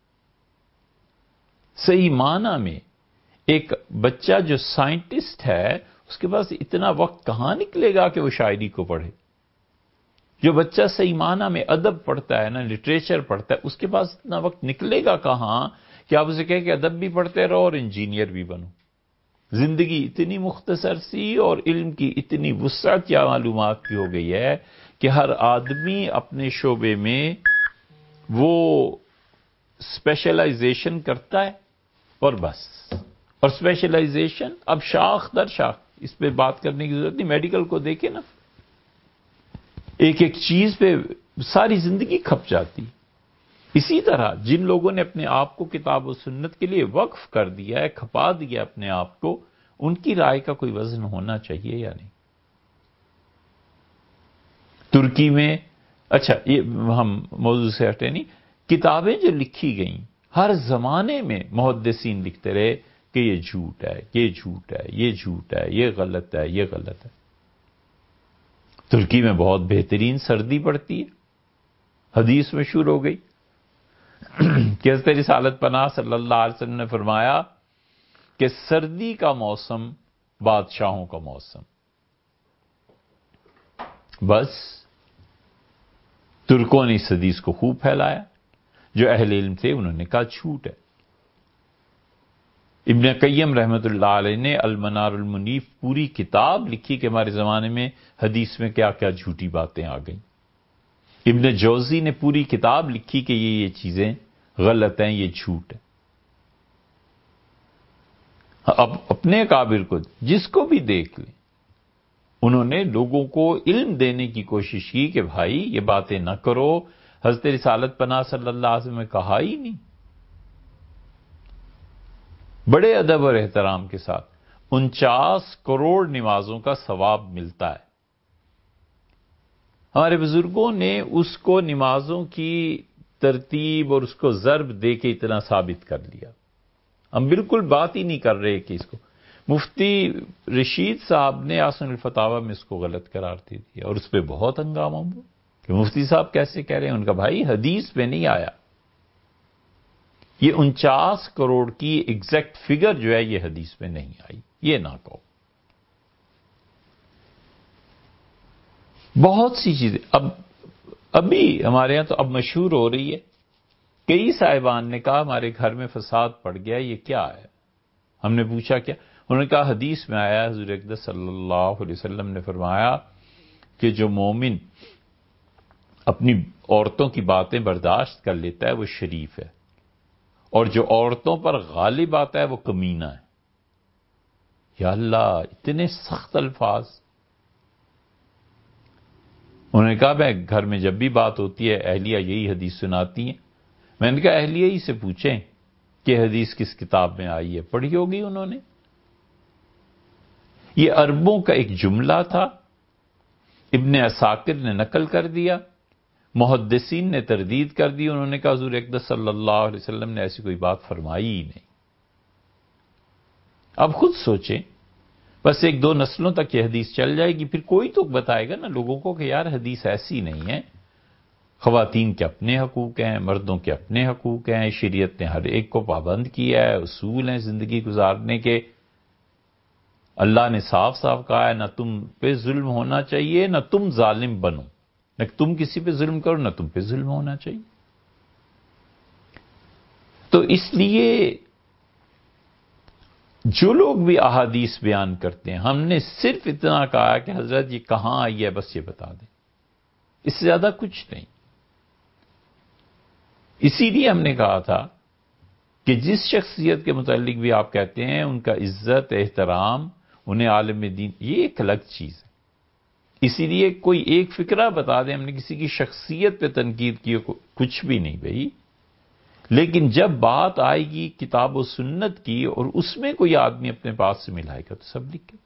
صحیح معنی میں ایک بچہ جو سائنٹسٹ ہے اس کے پاس اتنا وقت کہاں نکلے گا کہ وہ شاعری کو پڑھے؟ جو بچہ صحیح معنی میں ادب پڑھتا ہے نا، لٹریچر پڑھتا ہے، اس کے پاس اتنا وقت نکلے گا کہاں کہ آپ اسے کہیں کہ ادب بھی پڑھتے رہو اور انجینئر بھی بنو۔ زندگی اتنی مختصر سی اور علم کی اتنی وسعت یا معلومات کی ہو گئی ہے کہ ہر آدمی اپنے شعبے میں وہ اسپیشلائزیشن کرتا ہے اور بس۔ اور اسپیشلائزیشن اب شاخ در شاخ، اس پہ بات کرنے کی ضرورت نہیں، میڈیکل کو دیکھیں نا، ایک ایک چیز پہ ساری زندگی کھپ جاتی۔ اسی طرح جن لوگوں نے اپنے آپ کو کتاب و سنت کے لیے وقف کر دیا ہے، کھپا دیا اپنے آپ کو، ان کی رائے کا کوئی وزن ہونا چاہیے یا نہیں؟ ترکی میں، اچھا یہ ہم موضوع سے ہٹے نہیں، کتابیں جو لکھی گئیں ہر زمانے میں محدثین لکھتے رہے کہ یہ جھوٹ ہے، یہ جھوٹ ہے، یہ جھوٹ ہے، یہ غلط ہے، یہ غلط ہے۔ ترکی میں بہت بہترین سردی پڑتی ہے، حدیث مشہور ہو گئی کہ حضرت رسالت پناہ صلی اللہ علیہ وسلم نے فرمایا کہ سردی کا موسم بادشاہوں کا موسم۔ بس ترکوں نے اس حدیث کو خوب پھیلایا، جو اہل علم تھے انہوں نے کہا جھوٹ ہے۔ ابن قیم رحمۃ اللہ علیہ نے المنار المنیف پوری کتاب لکھی کہ ہمارے زمانے میں حدیث میں کیا کیا جھوٹی باتیں آ گئیں۔ ابن جوزی نے پوری کتاب لکھی کہ یہ چیزیں غلط ہیں، یہ جھوٹ ہے۔ اب اپنے اکابر کو جس کو بھی دیکھ لیں، انہوں نے لوگوں کو علم دینے کی کوشش کی کہ بھائی یہ باتیں نہ کرو، حضرت رسالت پناہ صلی اللہ علیہ وسلم نے کہا ہی نہیں۔ بڑے ادب اور احترام کے ساتھ 49 کروڑ نمازوں کا ثواب ملتا ہے۔ ہمارے بزرگوں نے اس کو نمازوں کی ترتیب اور اس کو ضرب دے کے اتنا ثابت کر لیا۔ ہم بالکل بات ہی نہیں کر رہے کہ اس کو مفتی رشید صاحب نے آسن الفتاوی میں اس کو غلط قرار دے دیا اور اس پہ بہت ہنگامہ ہوا کہ مفتی صاحب کیسے کہہ رہے ہیں. ان کا بھائی حدیث میں نہیں آیا. یہ 49 کروڑ کی ایگزیکٹ فگر جو ہے یہ حدیث میں نہیں آئی. یہ نہ کہو. بہت سی چیزیں ابھی ہمارے ہاں تو اب مشہور ہو رہی ہے. کئی صاحبان نے کہا ہمارے گھر میں فساد پڑ گیا, یہ کیا ہے؟ ہم نے پوچھا کیا؟ انہوں نے کہا حدیث میں آیا حضور اقدس صلی اللہ علیہ وسلم نے فرمایا کہ جو مومن اپنی عورتوں کی باتیں برداشت کر لیتا ہے وہ شریف ہے, اور جو عورتوں پر غالب آتا ہے وہ کمینہ ہے. یا اللہ, اتنے سخت الفاظ. انہوں نے کہا میں گھر میں جب بھی بات ہوتی ہے اہلیہ یہی حدیث سناتی ہیں. میں نے کہا اہلیہ ہی سے پوچھیں کہ حدیث کس کتاب میں آئی ہے, پڑھی ہوگی انہوں نے. یہ عربوں کا ایک جملہ تھا, ابن عساکر نے نقل کر دیا, محدثین نے تردید کر دی. انہوں نے کہا حضور اقدس صلی اللہ علیہ وسلم نے ایسی کوئی بات فرمائی ہی نہیں. اب خود سوچیں, بس ایک دو نسلوں تک یہ حدیث چل جائے گی, پھر کوئی تو بتائے گا نا لوگوں کو کہ یار حدیث ایسی نہیں ہے. خواتین کے اپنے حقوق ہیں, مردوں کے اپنے حقوق ہیں, شریعت نے ہر ایک کو پابند کیا ہے, اصول ہیں زندگی گزارنے کے. اللہ نے صاف صاف کہا ہے نہ تم پہ ظلم ہونا چاہیے نہ تم ظالم بنو, نہ تم کسی پہ ظلم کرو نہ تم پہ ظلم ہونا چاہیے. تو اس لیے جو لوگ بھی احادیث بیان کرتے ہیں, ہم نے صرف اتنا کہا کہ حضرت یہ کہاں آئی ہے بس یہ بتا دیں, اس سے زیادہ کچھ نہیں. اسی لیے ہم نے کہا تھا کہ جس شخصیت کے متعلق بھی آپ کہتے ہیں ان کا عزت احترام, انہیں عالم دین, یہ ایک الگ چیز ہے. اسی لیے کوئی ایک فکرہ بتا دیں, ہم نے کسی کی شخصیت پہ تنقید کی کچھ بھی نہیں بھائی. لیکن جب بات آئے گی کتاب و سنت کی اور اس میں کوئی آدمی اپنے پاس سے ملائے گا تو سب لکھے.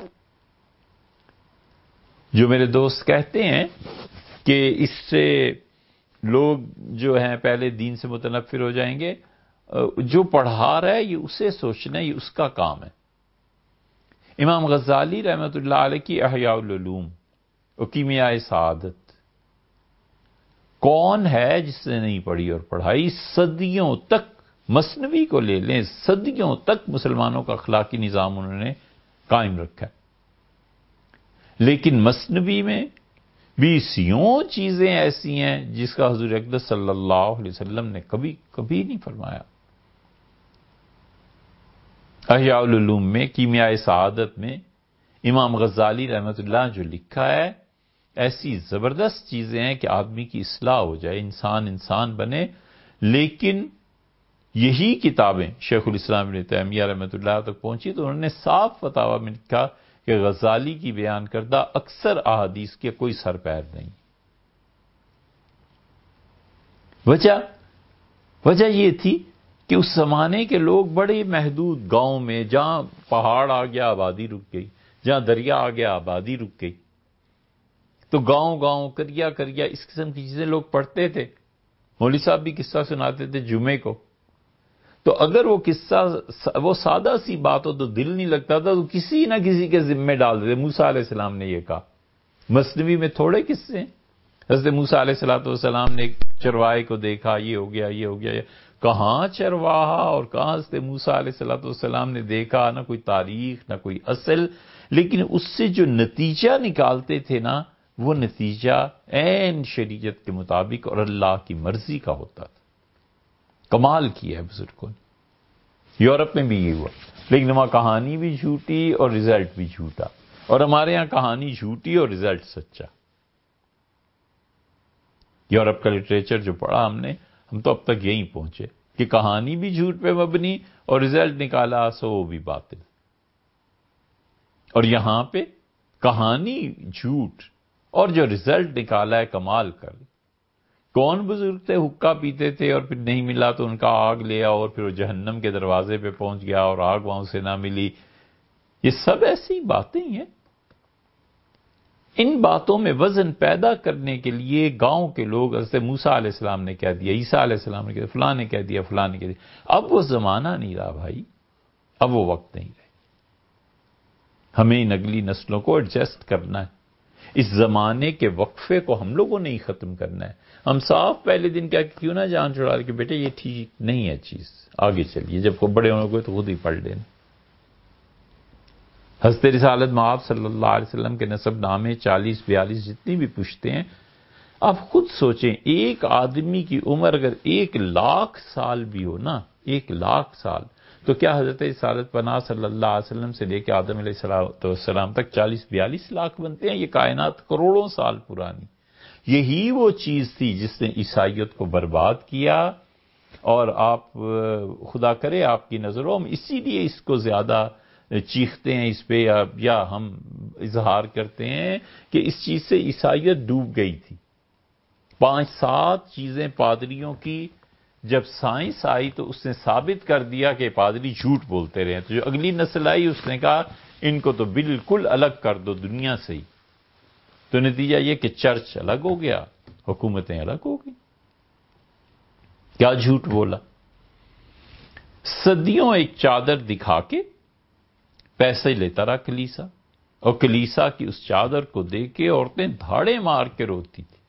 جو میرے دوست کہتے ہیں کہ اس سے لوگ جو ہیں پہلے دین سے متنفر ہو جائیں گے, جو پڑھا رہا ہے یہ اسے سوچنا ہے, یہ اس کا کام ہے. امام غزالی رحمۃ اللہ علیہ کی احیاء العلوم و کیمیاء سعادت کون ہے جس نے نہیں پڑھی اور پڑھائی؟ صدیوں تک مثنوی کو لے لیں, صدیوں تک مسلمانوں کا اخلاقی نظام انہوں نے قائم رکھا ہے. لیکن مثنوی میں 20 چیزیں ایسی ہیں جس کا حضور اقدس صلی اللہ علیہ وسلم نے کبھی نہیں فرمایا. احیاء العلوم میں کیمیاء سعادت میں امام غزالی رحمۃ اللہ جو لکھا ہے, ایسی زبردست چیزیں ہیں کہ آدمی کی اصلاح ہو جائے, انسان بنے. لیکن یہی کتابیں شیخ الاسلام ابن تیمیہ رحمۃ اللہ تک پہنچی تو انہوں نے صاف فتاوی میں لکھا کہ غزالی کی بیان کردہ اکثر احادیث کے کوئی سر پیر نہیں. وجہ یہ تھی کہ اس زمانے کے لوگ بڑے محدود گاؤں میں, جہاں پہاڑ آ گیا آبادی رک گئی, جہاں دریا آ گیا آبادی رک گئی, تو گاؤں کریا اس قسم کی چیزیں لوگ پڑھتے تھے. مولوی صاحب بھی قصہ سناتے تھے جمعے کو, تو اگر وہ قصہ وہ سادہ سی بات ہو تو دل نہیں لگتا تھا, تو کسی نہ کسی کے ذمے ڈال دیتے. موسیٰ علیہ السلام نے یہ کہا. مثنوی میں تھوڑے قصے ہیں. حضرت موسیٰ علیہ السلام نے چرواہے کو دیکھا, یہ ہو گیا. کہاں چرواہا اور کہاں حضرت موسیٰ علیہ السلام نے دیکھا, نہ کوئی تاریخ نہ کوئی اصل. لیکن اس سے جو نتیجہ نکالتے تھے نا, وہ نتیجہ عین شریعت کے مطابق اور اللہ کی مرضی کا ہوتا تھا. کمال کیا ہے بزرگوں نے. یورپ میں بھی یہ ہوا, لیکن وہاں کہانی بھی جھوٹی اور رزلٹ بھی جھوٹا, اور ہمارے ہاں کہانی جھوٹی اور رزلٹ سچا. یورپ کا لٹریچر جو پڑھا ہم تو اب تک یہیں پہنچے کہ کہانی بھی جھوٹ پہ مبنی اور رزلٹ نکالا سو وہ بھی باطل. اور یہاں پہ کہانی جھوٹ اور جو رزلٹ نکالا ہے کمال کر. کون بزرگ تھے حقہ پیتے تھے اور پھر نہیں ملا تو ان کا آگ لیا, اور پھر وہ جہنم کے دروازے پہ پہنچ گیا اور آگ وہاں سے نہ ملی. یہ سب ایسی باتیں ہیں. ان باتوں میں وزن پیدا کرنے کے لیے گاؤں کے لوگ, حضرت موسیٰ علیہ السلام نے کہہ دیا, عیسیٰ علیہ السلام نے کہہ دیا, فلاں نے کہہ دیا. اب وہ زمانہ نہیں رہا بھائی, اب وہ وقت نہیں رہے. ہمیں ان اگلی نسلوں کو ایڈجسٹ کرنا ہے. اس زمانے کے وقفے کو ہم لوگوں نے ہی ختم کرنا ہے. ہم صاف پہلے دن کیوں نہ جان چھڑا کہ بیٹے یہ ٹھیک نہیں ہے چیز, آگے چلیے, جب کو بڑے ہونے کو تو خود ہی پڑھ لینا. حضرت رسالت مآب صلی اللہ علیہ وسلم کے نسب نامے 40-42 جتنی بھی پوچھتے ہیں, آپ خود سوچیں ایک آدمی کی عمر اگر 1,00,000 سال بھی ہو نا, 1,00,000 سال, تو کیا حضرت رسالت پناہ صلی اللہ علیہ وسلم سے لے کے آدم علیہ السلام تک 40-42 لاکھ بنتے ہیں؟ یہ کائنات کروڑوں سال پرانی. یہی وہ چیز تھی جس نے عیسائیت کو برباد کیا, اور آپ خدا کرے آپ کی نظروں میں اسی لیے اس کو زیادہ چیختے ہیں اس پہ, یا ہم اظہار کرتے ہیں کہ اس چیز سے عیسائیت ڈوب گئی تھی. 5-7 چیزیں پادریوں کی جب سائنس آئی تو اس نے ثابت کر دیا کہ پادری جھوٹ بولتے رہے. تو جو اگلی نسل آئی اس نے کہا ان کو تو بالکل الگ کر دو دنیا سے ہی. تو نتیجہ یہ کہ چرچ الگ ہو گیا, حکومتیں الگ ہو گئی. کیا جھوٹ بولا؟ صدیوں ایک چادر دکھا کے پیسے لیتا رہا کلیسا, اور کلیسا کی اس چادر کو دیکھ کے عورتیں دھاڑے مار کے روتی تھی,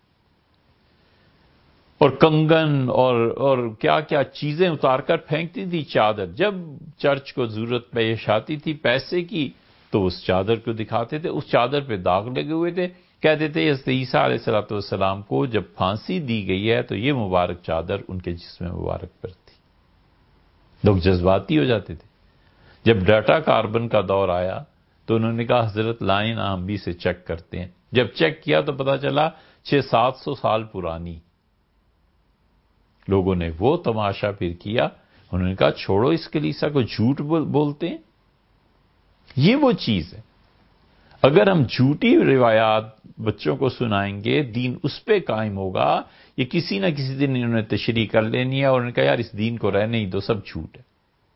اور کنگن اور کیا کیا چیزیں اتار کر پھینکتی تھی چادر. جب چرچ کو ضرورت پیش آتی تھی پیسے کی تو اس چادر کو دکھاتے تھے, اس چادر پہ داغ لگے ہوئے تھے, کہتے تھے حضرت عیسیٰ علیہ السلام کو جب پھانسی دی گئی ہے تو یہ مبارک چادر ان کے جسم مبارک پر تھی. لوگ جذباتی ہو جاتے تھے. جب ڈیٹا کاربن کا دور آیا تو انہوں نے کہا حضرت لائن ہم بھی سے چیک کرتے ہیں. جب چیک کیا تو پتا چلا 600-700 سال پرانی. لوگوں نے وہ تماشا پھر کیا, انہوں نے کہا چھوڑو اس کلیسا کو, جھوٹ بولتے ہیں. یہ وہ چیز ہے. اگر ہم جھوٹی روایات بچوں کو سنائیں گے دین اس پہ قائم ہوگا. یہ کسی نہ کسی دن انہوں نے تشریح کر لینی ہے اور انہوں نے کہا یار اس دین کو رہنے ہی دو, سب جھوٹ ہے.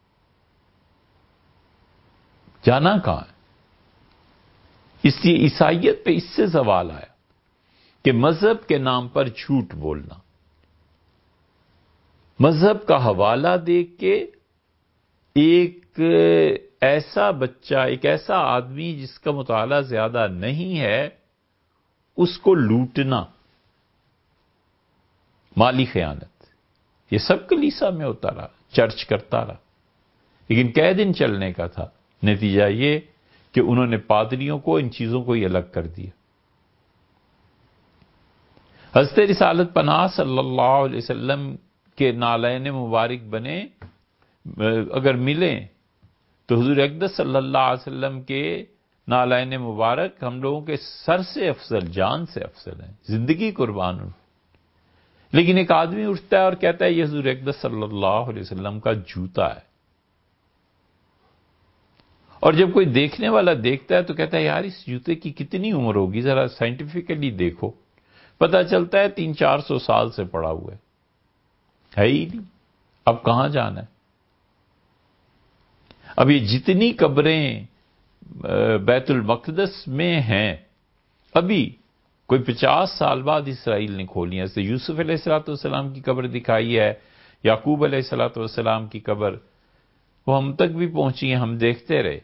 جانا کہاں ہے؟ اس لیے عیسائیت پہ اس سے سوال آیا کہ مذہب کے نام پر جھوٹ بولنا, مذہب کا حوالہ دیکھ کے ایک ایسا بچہ, ایک ایسا آدمی جس کا مطالعہ زیادہ نہیں ہے, اس کو لوٹنا, مالی خیانت, یہ سب کلیسا میں ہوتا رہا, چرچ کرتا رہا. لیکن کئی دن چلنے کا تھا. نتیجہ یہ کہ انہوں نے پادریوں کو ان چیزوں کو ہی الگ کر دیا. حضرت رسالت پناہ صلی اللہ علیہ وسلم کے نالین مبارک بنے اگر ملیں تو حضور اقدس صلی اللہ علیہ وسلم کے نالین مبارک ہم لوگوں کے سر سے افضل, جان سے افضل ہیں, زندگی قربان ہوں. لیکن ایک آدمی اٹھتا ہے اور کہتا ہے یہ حضور اقدس صلی اللہ علیہ وسلم کا جوتا ہے. اور جب کوئی دیکھنے والا دیکھتا ہے تو کہتا ہے یار اس جوتے کی کتنی عمر ہوگی, ذرا سائنٹیفکلی دیکھو. پتہ چلتا ہے 300-400 سال سے پڑا ہوا ہے ہی نہیں. اب کہاں جانا ہے؟ اب یہ جتنی قبریں بیت المقدس میں ہیں ابھی کوئی 50 سال بعد اسرائیل نے کھولی ہیں. جیسے یوسف علیہ السلام کی قبر دکھائی ہے, یعقوب علیہ السلام کی قبر, وہ ہم تک بھی پہنچی ہیں, ہم دیکھتے رہے.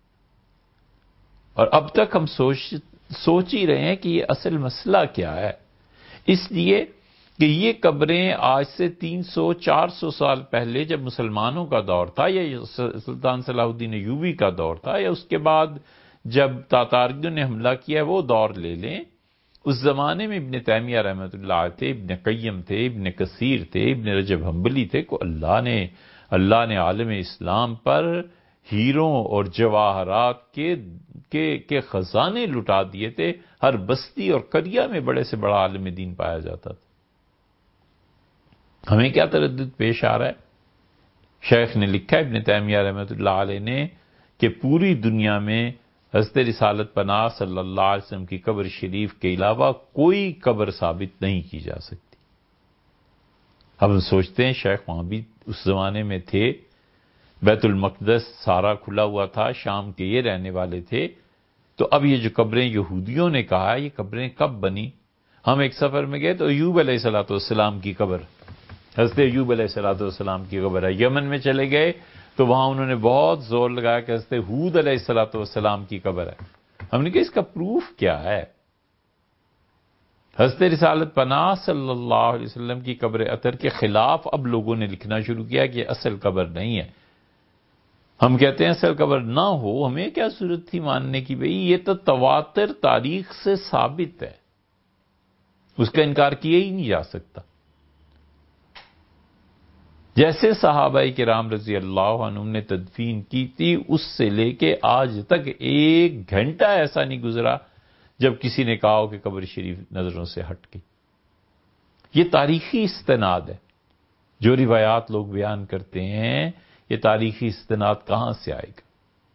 اور اب تک ہم سوچ ہی رہے ہیں کہ یہ اصل مسئلہ کیا ہے. اس لیے کہ یہ قبریں آج سے 300-400 سال پہلے جب مسلمانوں کا دور تھا, یا سلطان صلاح الدین ایوبی کا دور تھا, یا اس کے بعد جب تاتاریوں نے حملہ کیا وہ دور لے لیں, اس زمانے میں ابن تیمیہ رحمۃ اللہ تھے, ابن قیم تھے, ابن کثیر تھے, ابن رجب حنبلی تھے, کو اللہ نے عالم اسلام پر ہیروں اور جواہرات کے خزانے لٹا دیے تھے. ہر بستی اور قریہ میں بڑے سے بڑا عالم دین پایا جاتا تھا. ہمیں کیا تردد پیش آ رہا ہے؟ شیخ نے لکھا ہے ابن تیمیہ رحمۃ اللہ علیہ نے کہ پوری دنیا میں حضرت رسالت پناہ صلی اللہ علیہ وسلم کی قبر شریف کے علاوہ کوئی قبر ثابت نہیں کی جا سکتی. ہم سوچتے ہیں شیخ وہاں بھی اس زمانے میں تھے, بیت المقدس سارا کھلا ہوا تھا, شام کے یہ رہنے والے تھے. تو اب یہ جو قبریں یہودیوں نے کہا یہ قبریں کب بنی؟ ہم ایک سفر میں گئے تو ایوب علیہ السلام کی قبر, حضرت ایوب علیہ السلام کی قبر ہے. یمن میں چلے گئے تو وہاں انہوں نے بہت زور لگایا کہ حضرت ہود علیہ الصلوۃ والسلام کی قبر ہے. ہم نے کہا اس کا پروف کیا ہے؟ حضرت رسالت پناہ صلی اللہ علیہ وسلم کی قبر اطہر کے خلاف اب لوگوں نے لکھنا شروع کیا کہ اصل قبر نہیں ہے. ہم کہتے ہیں اصل قبر نہ ہو، ہمیں کیا ضرورت تھی ماننے کی؟ بھئی یہ تو تواتر تاریخ سے ثابت ہے، اس کا انکار کیا ہی نہیں جا سکتا. جیسے صحابہ کرام رضی اللہ عنہم نے تدفین کی تھی، اس سے لے کے آج تک 1 گھنٹہ ایسا نہیں گزرا جب کسی نے کہا ہو کہ قبر شریف نظروں سے ہٹ گئی. یہ تاریخی استناد ہے. جو روایات لوگ بیان کرتے ہیں، یہ تاریخی استناد کہاں سے آئے گا؟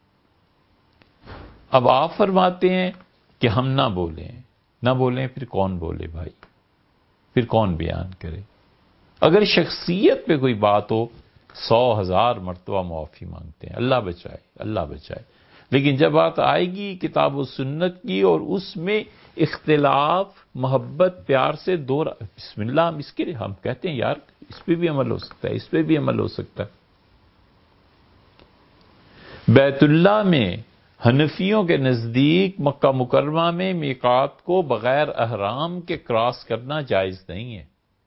اب آپ فرماتے ہیں کہ ہم نہ بولیں، پھر کون بولے بھائی؟ پھر کون بیان کرے؟ اگر شخصیت پہ کوئی بات ہو 100,000 مرتبہ معافی مانگتے ہیں، اللہ بچائے، اللہ بچائے. لیکن جب بات آئے گی کتاب و سنت کی اور اس میں اختلاف محبت پیار سے بسم اللہ، ہم اس کے لیے ہم کہتے ہیں یار اس پہ بھی عمل ہو سکتا ہے، اس پہ بھی عمل ہو سکتا ہے. بیت اللہ میں حنفیوں کے نزدیک مکہ مکرمہ میں میقات کو بغیر احرام کے کراس کرنا جائز نہیں ہے.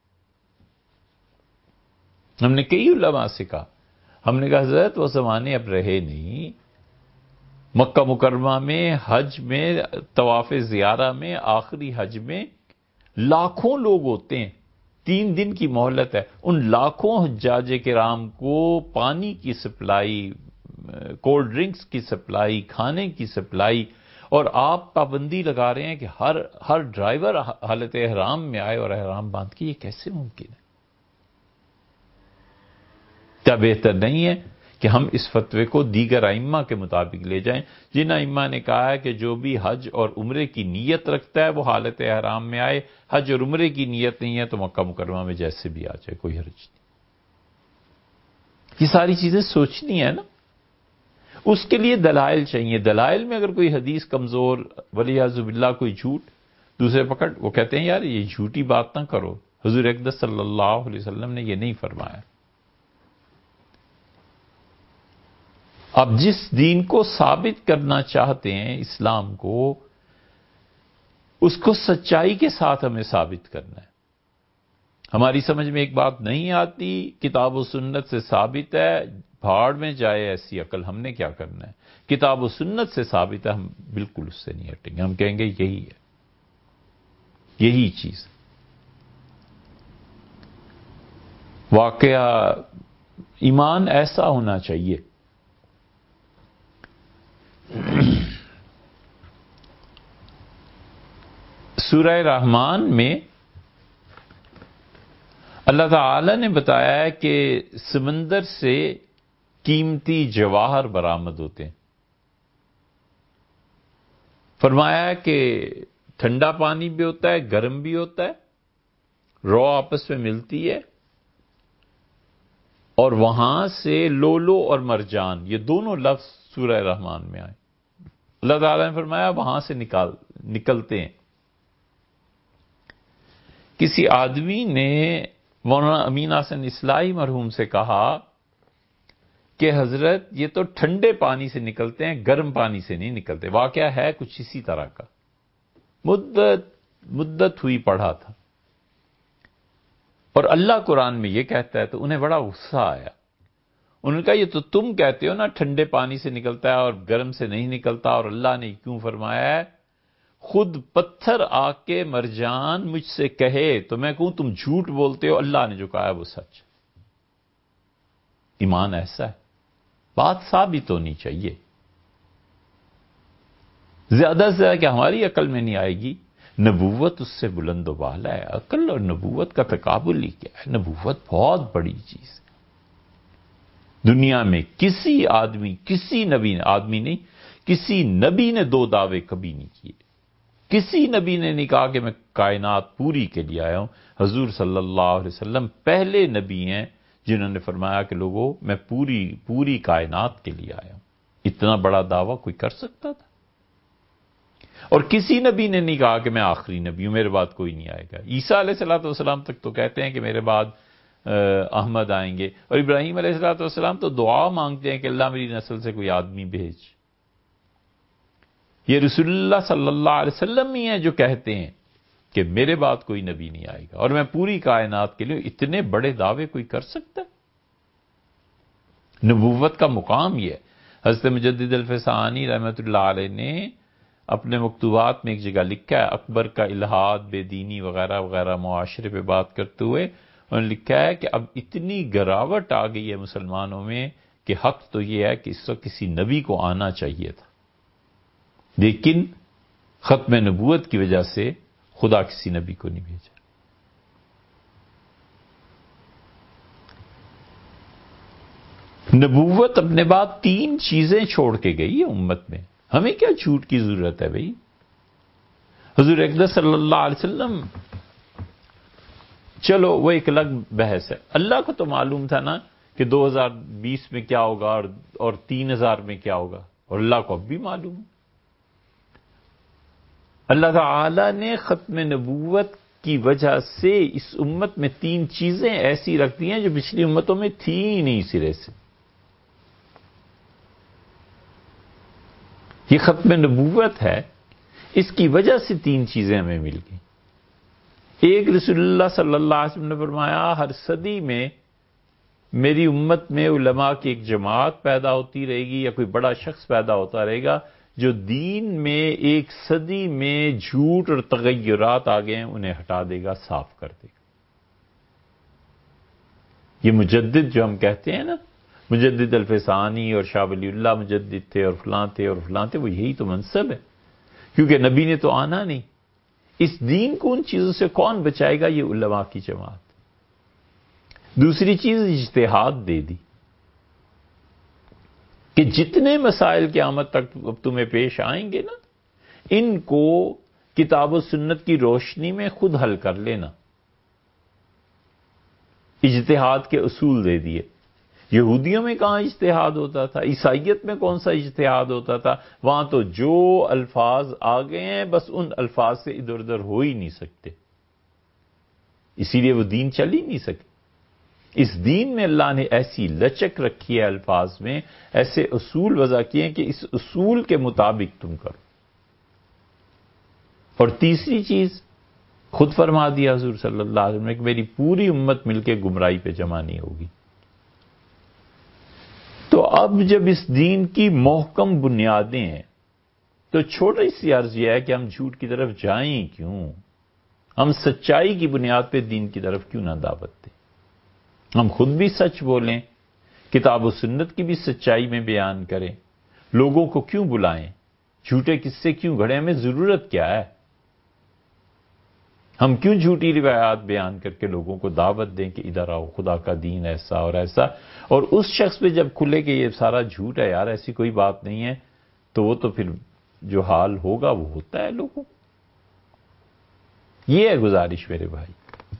ہم نے کئی علماء سے کہا، ہم نے کہا حضرت وہ زمانے اب رہے نہیں. مکہ مکرمہ میں حج میں طواف زیارہ میں آخری حج میں لاکھوں لوگ ہوتے ہیں، 3 دن کی مہلت ہے. ان لاکھوں حجاج کرام کو پانی کی سپلائی، کولڈ ڈرنکس کی سپلائی، کھانے کی سپلائی، اور آپ پابندی لگا رہے ہیں کہ ہر ڈرائیور حالت احرام میں آئے اور احرام باندھ کے. یہ کیسے ممکن ہے؟ کیا بہتر نہیں ہے کہ ہم اس فتوے کو دیگر ائمہ کے مطابق لے جائیں، جن ائمہ نے کہا ہے کہ جو بھی حج اور عمرے کی نیت رکھتا ہے وہ حالت احرام میں آئے، حج اور عمرے کی نیت نہیں ہے تو مکہ مکرمہ میں جیسے بھی آ جائے، کوئی حرج نہیں. یہ ساری چیزیں سوچنی ہے نا. اس کے لیے دلائل چاہیے. دلائل میں اگر کوئی حدیث کمزور، ولیعذ باللہ کوئی جھوٹ، دوسرے پکڑ وہ کہتے ہیں یار یہ جھوٹی بات نہ کرو، حضور اقدس صلی اللہ علیہ وسلم نے یہ نہیں فرمایا. اب جس دین کو ثابت کرنا چاہتے ہیں، اسلام کو، اس کو سچائی کے ساتھ ہمیں ثابت کرنا ہے. ہماری سمجھ میں ایک بات نہیں آتی، کتاب و سنت سے ثابت ہے، بھاڑ میں جائے ایسی عقل، ہم نے کیا کرنا ہے؟ کتاب و سنت سے ثابت ہے، ہم بالکل اس سے نہیں ہٹیں گے. ہم کہیں گے یہی ہے، یہی چیز. واقعہ ایمان ایسا ہونا چاہیے. سورہ رحمان میں اللہ تعالی نے بتایا ہے کہ سمندر سے قیمتی جواہر برآمد ہوتے ہیں. فرمایا ہے کہ ٹھنڈا پانی بھی ہوتا ہے، گرم بھی ہوتا ہے، رو آپس میں ملتی ہے، اور وہاں سے لولو اور مرجان، یہ دونوں لفظ سورہ رحمان میں آئے. اللہ تعالیٰ نے فرمایا وہاں سے نکلتے ہیں. کسی آدمی نے مولانا امین حسن اصلاحی مرحوم سے کہا کہ حضرت یہ تو ٹھنڈے پانی سے نکلتے ہیں، گرم پانی سے نہیں نکلتے. واقعہ ہے کچھ اسی طرح کا. مدت ہوئی پڑھا تھا، اور اللہ قرآن میں یہ کہتا ہے تو انہیں بڑا غصہ آیا. انہوں نے کہا یہ تو تم کہتے ہو نا ٹھنڈے پانی سے نکلتا ہے اور گرم سے نہیں نکلتا، اور اللہ نے کیوں فرمایا ہے؟ خود پتھر آ کے مرجان مجھ سے کہے تو میں کہوں تم جھوٹ بولتے ہو، اللہ نے جو کہا ہے وہ سچ. ایمان ایسا ہے، بات ثابت ہونی چاہیے. زیادہ سے زیادہ کہ ہماری عقل میں نہیں آئے گی. نبوت اس سے بلند و بالا ہے. عقل اور نبوت کا تقابل ہی کیا ہے؟ نبوت بہت بڑی چیز ہے. دنیا میں کسی آدمی، کسی نبی نے، آدمی نہیں، کسی نبی نے 2 دعوے کبھی نہیں کیے. کسی نبی نے نہیں کہا کہ میں کائنات پوری کے لیے آیا ہوں. حضور صلی اللہ علیہ وسلم پہلے نبی ہیں جنہوں نے فرمایا کہ لوگوں میں پوری کائنات کے لیے آیا ہوں. اتنا بڑا دعویٰ کوئی کر سکتا تھا؟ اور کسی نبی نے نہیں کہا کہ میں آخری نبی ہوں، میرے بعد کوئی نہیں آئے گا. عیسیٰ علیہ الصلوۃ والسلام تک تو کہتے ہیں کہ میرے بعد احمد آئیں گے. اور ابراہیم علیہ السلام تو دعا مانگتے ہیں کہ اللہ میری نسل سے کوئی آدمی بھیج. یہ رسول اللہ صلی اللہ علیہ وسلم ہی ہیں جو کہتے ہیں کہ میرے بعد کوئی نبی نہیں آئے گا اور میں پوری کائنات کے لیے. اتنے بڑے دعوے کوئی کر سکتا ہے؟ نبوت کا مقام یہ ہے. حضرت مجدد الفسانی رحمۃ اللہ علیہ نے اپنے مکتوبات میں ایک جگہ لکھا ہے، اکبر کا الہاد، بے دینی وغیرہ وغیرہ معاشرے پہ بات کرتے ہوئے انہوں نے لکھا ہے کہ اب اتنی گراوٹ آ گئی ہے مسلمانوں میں کہ حق تو یہ ہے کہ اس وقت کسی نبی کو آنا چاہیے تھا، لیکن ختم نبوت کی وجہ سے خدا کسی نبی کو نہیں بھیجا. نبوت اپنے بعد 3 چیزیں چھوڑ کے گئی ہے امت میں. ہمیں کیا جھوٹ کی ضرورت ہے بھئی؟ حضور اقدس صلی اللہ علیہ وسلم، چلو وہ ایک الگ بحث ہے. اللہ کو تو معلوم تھا نا کہ 2020 میں کیا ہوگا اور 3000 میں کیا ہوگا، اور اللہ کو اب بھی معلوم ہے. اللہ تعالی نے ختم نبوت کی وجہ سے اس امت میں 3 چیزیں ایسی رکھ دی ہیں جو پچھلی امتوں میں تھی ہی نہیں سرے سے. یہ ختم نبوت ہے، اس کی وجہ سے 3 چیزیں ہمیں مل گئیں. ایک، رسول اللہ صلی اللہ علیہ وسلم نے فرمایا ہر صدی میں میری امت میں علماء کی ایک جماعت پیدا ہوتی رہے گی یا کوئی بڑا شخص پیدا ہوتا رہے گا جو دین میں ایک صدی میں جھوٹ اور تغیرات آ گئے ہیں انہیں ہٹا دے گا، صاف کر دے گا. یہ مجدد جو ہم کہتے ہیں نا، مجدد الفسانی اور شاہ ولی اللہ مجدد تھے اور فلاں تھے اور فلاں تھے، وہ یہی تو منصب ہے، کیونکہ نبی نے تو آنا نہیں. اس دین کو ان چیزوں سے کون بچائے گا؟ یہ علماء کی جماعت. دوسری چیز اجتہاد دے دی کہ جتنے مسائل قیامت تک اب تمہیں پیش آئیں گے نا، ان کو کتاب و سنت کی روشنی میں خود حل کر لینا. اجتہاد کے اصول دے دیے. یہودیوں میں کہاں اجتہاد ہوتا تھا؟ عیسائیت میں کون سا اجتہاد ہوتا تھا؟ وہاں تو جو الفاظ آ گئے ہیں بس ان الفاظ سے ادھر ادھر ہو ہی نہیں سکتے، اسی لیے وہ دین چل ہی نہیں سکے. اس دین میں اللہ نے ایسی لچک رکھی ہے، الفاظ میں ایسے اصول وضع کیے ہیں کہ اس اصول کے مطابق تم کرو. اور تیسری چیز خود فرما دیا حضور صلی اللہ علیہ وسلم نے کہ میری پوری امت مل کے گمراہی پہ جمع نہیں ہوگی. تو اب جب اس دین کی محکم بنیادیں ہیں تو چھوٹی سی عرض یہ ہے کہ ہم جھوٹ کی طرف جائیں کیوں؟ ہم سچائی کی بنیاد پہ دین کی طرف کیوں نہ دعوت دیں؟ ہم خود بھی سچ بولیں، کتاب و سنت کی بھی سچائی میں بیان کریں. لوگوں کو کیوں بلائیں؟ جھوٹے قصے کیوں گھڑیں؟ ہمیں ضرورت کیا ہے؟ ہم کیوں جھوٹی روایات بیان کر کے لوگوں کو دعوت دیں کہ ادھر آؤ، خدا کا دین ایسا اور ایسا، اور اس شخص پہ جب کھلے کہ یہ سارا جھوٹ ہے یار، ایسی کوئی بات نہیں ہے، تو وہ تو پھر جو حال ہوگا وہ ہوتا ہے لوگوں. یہ ہے گزارش میرے بھائی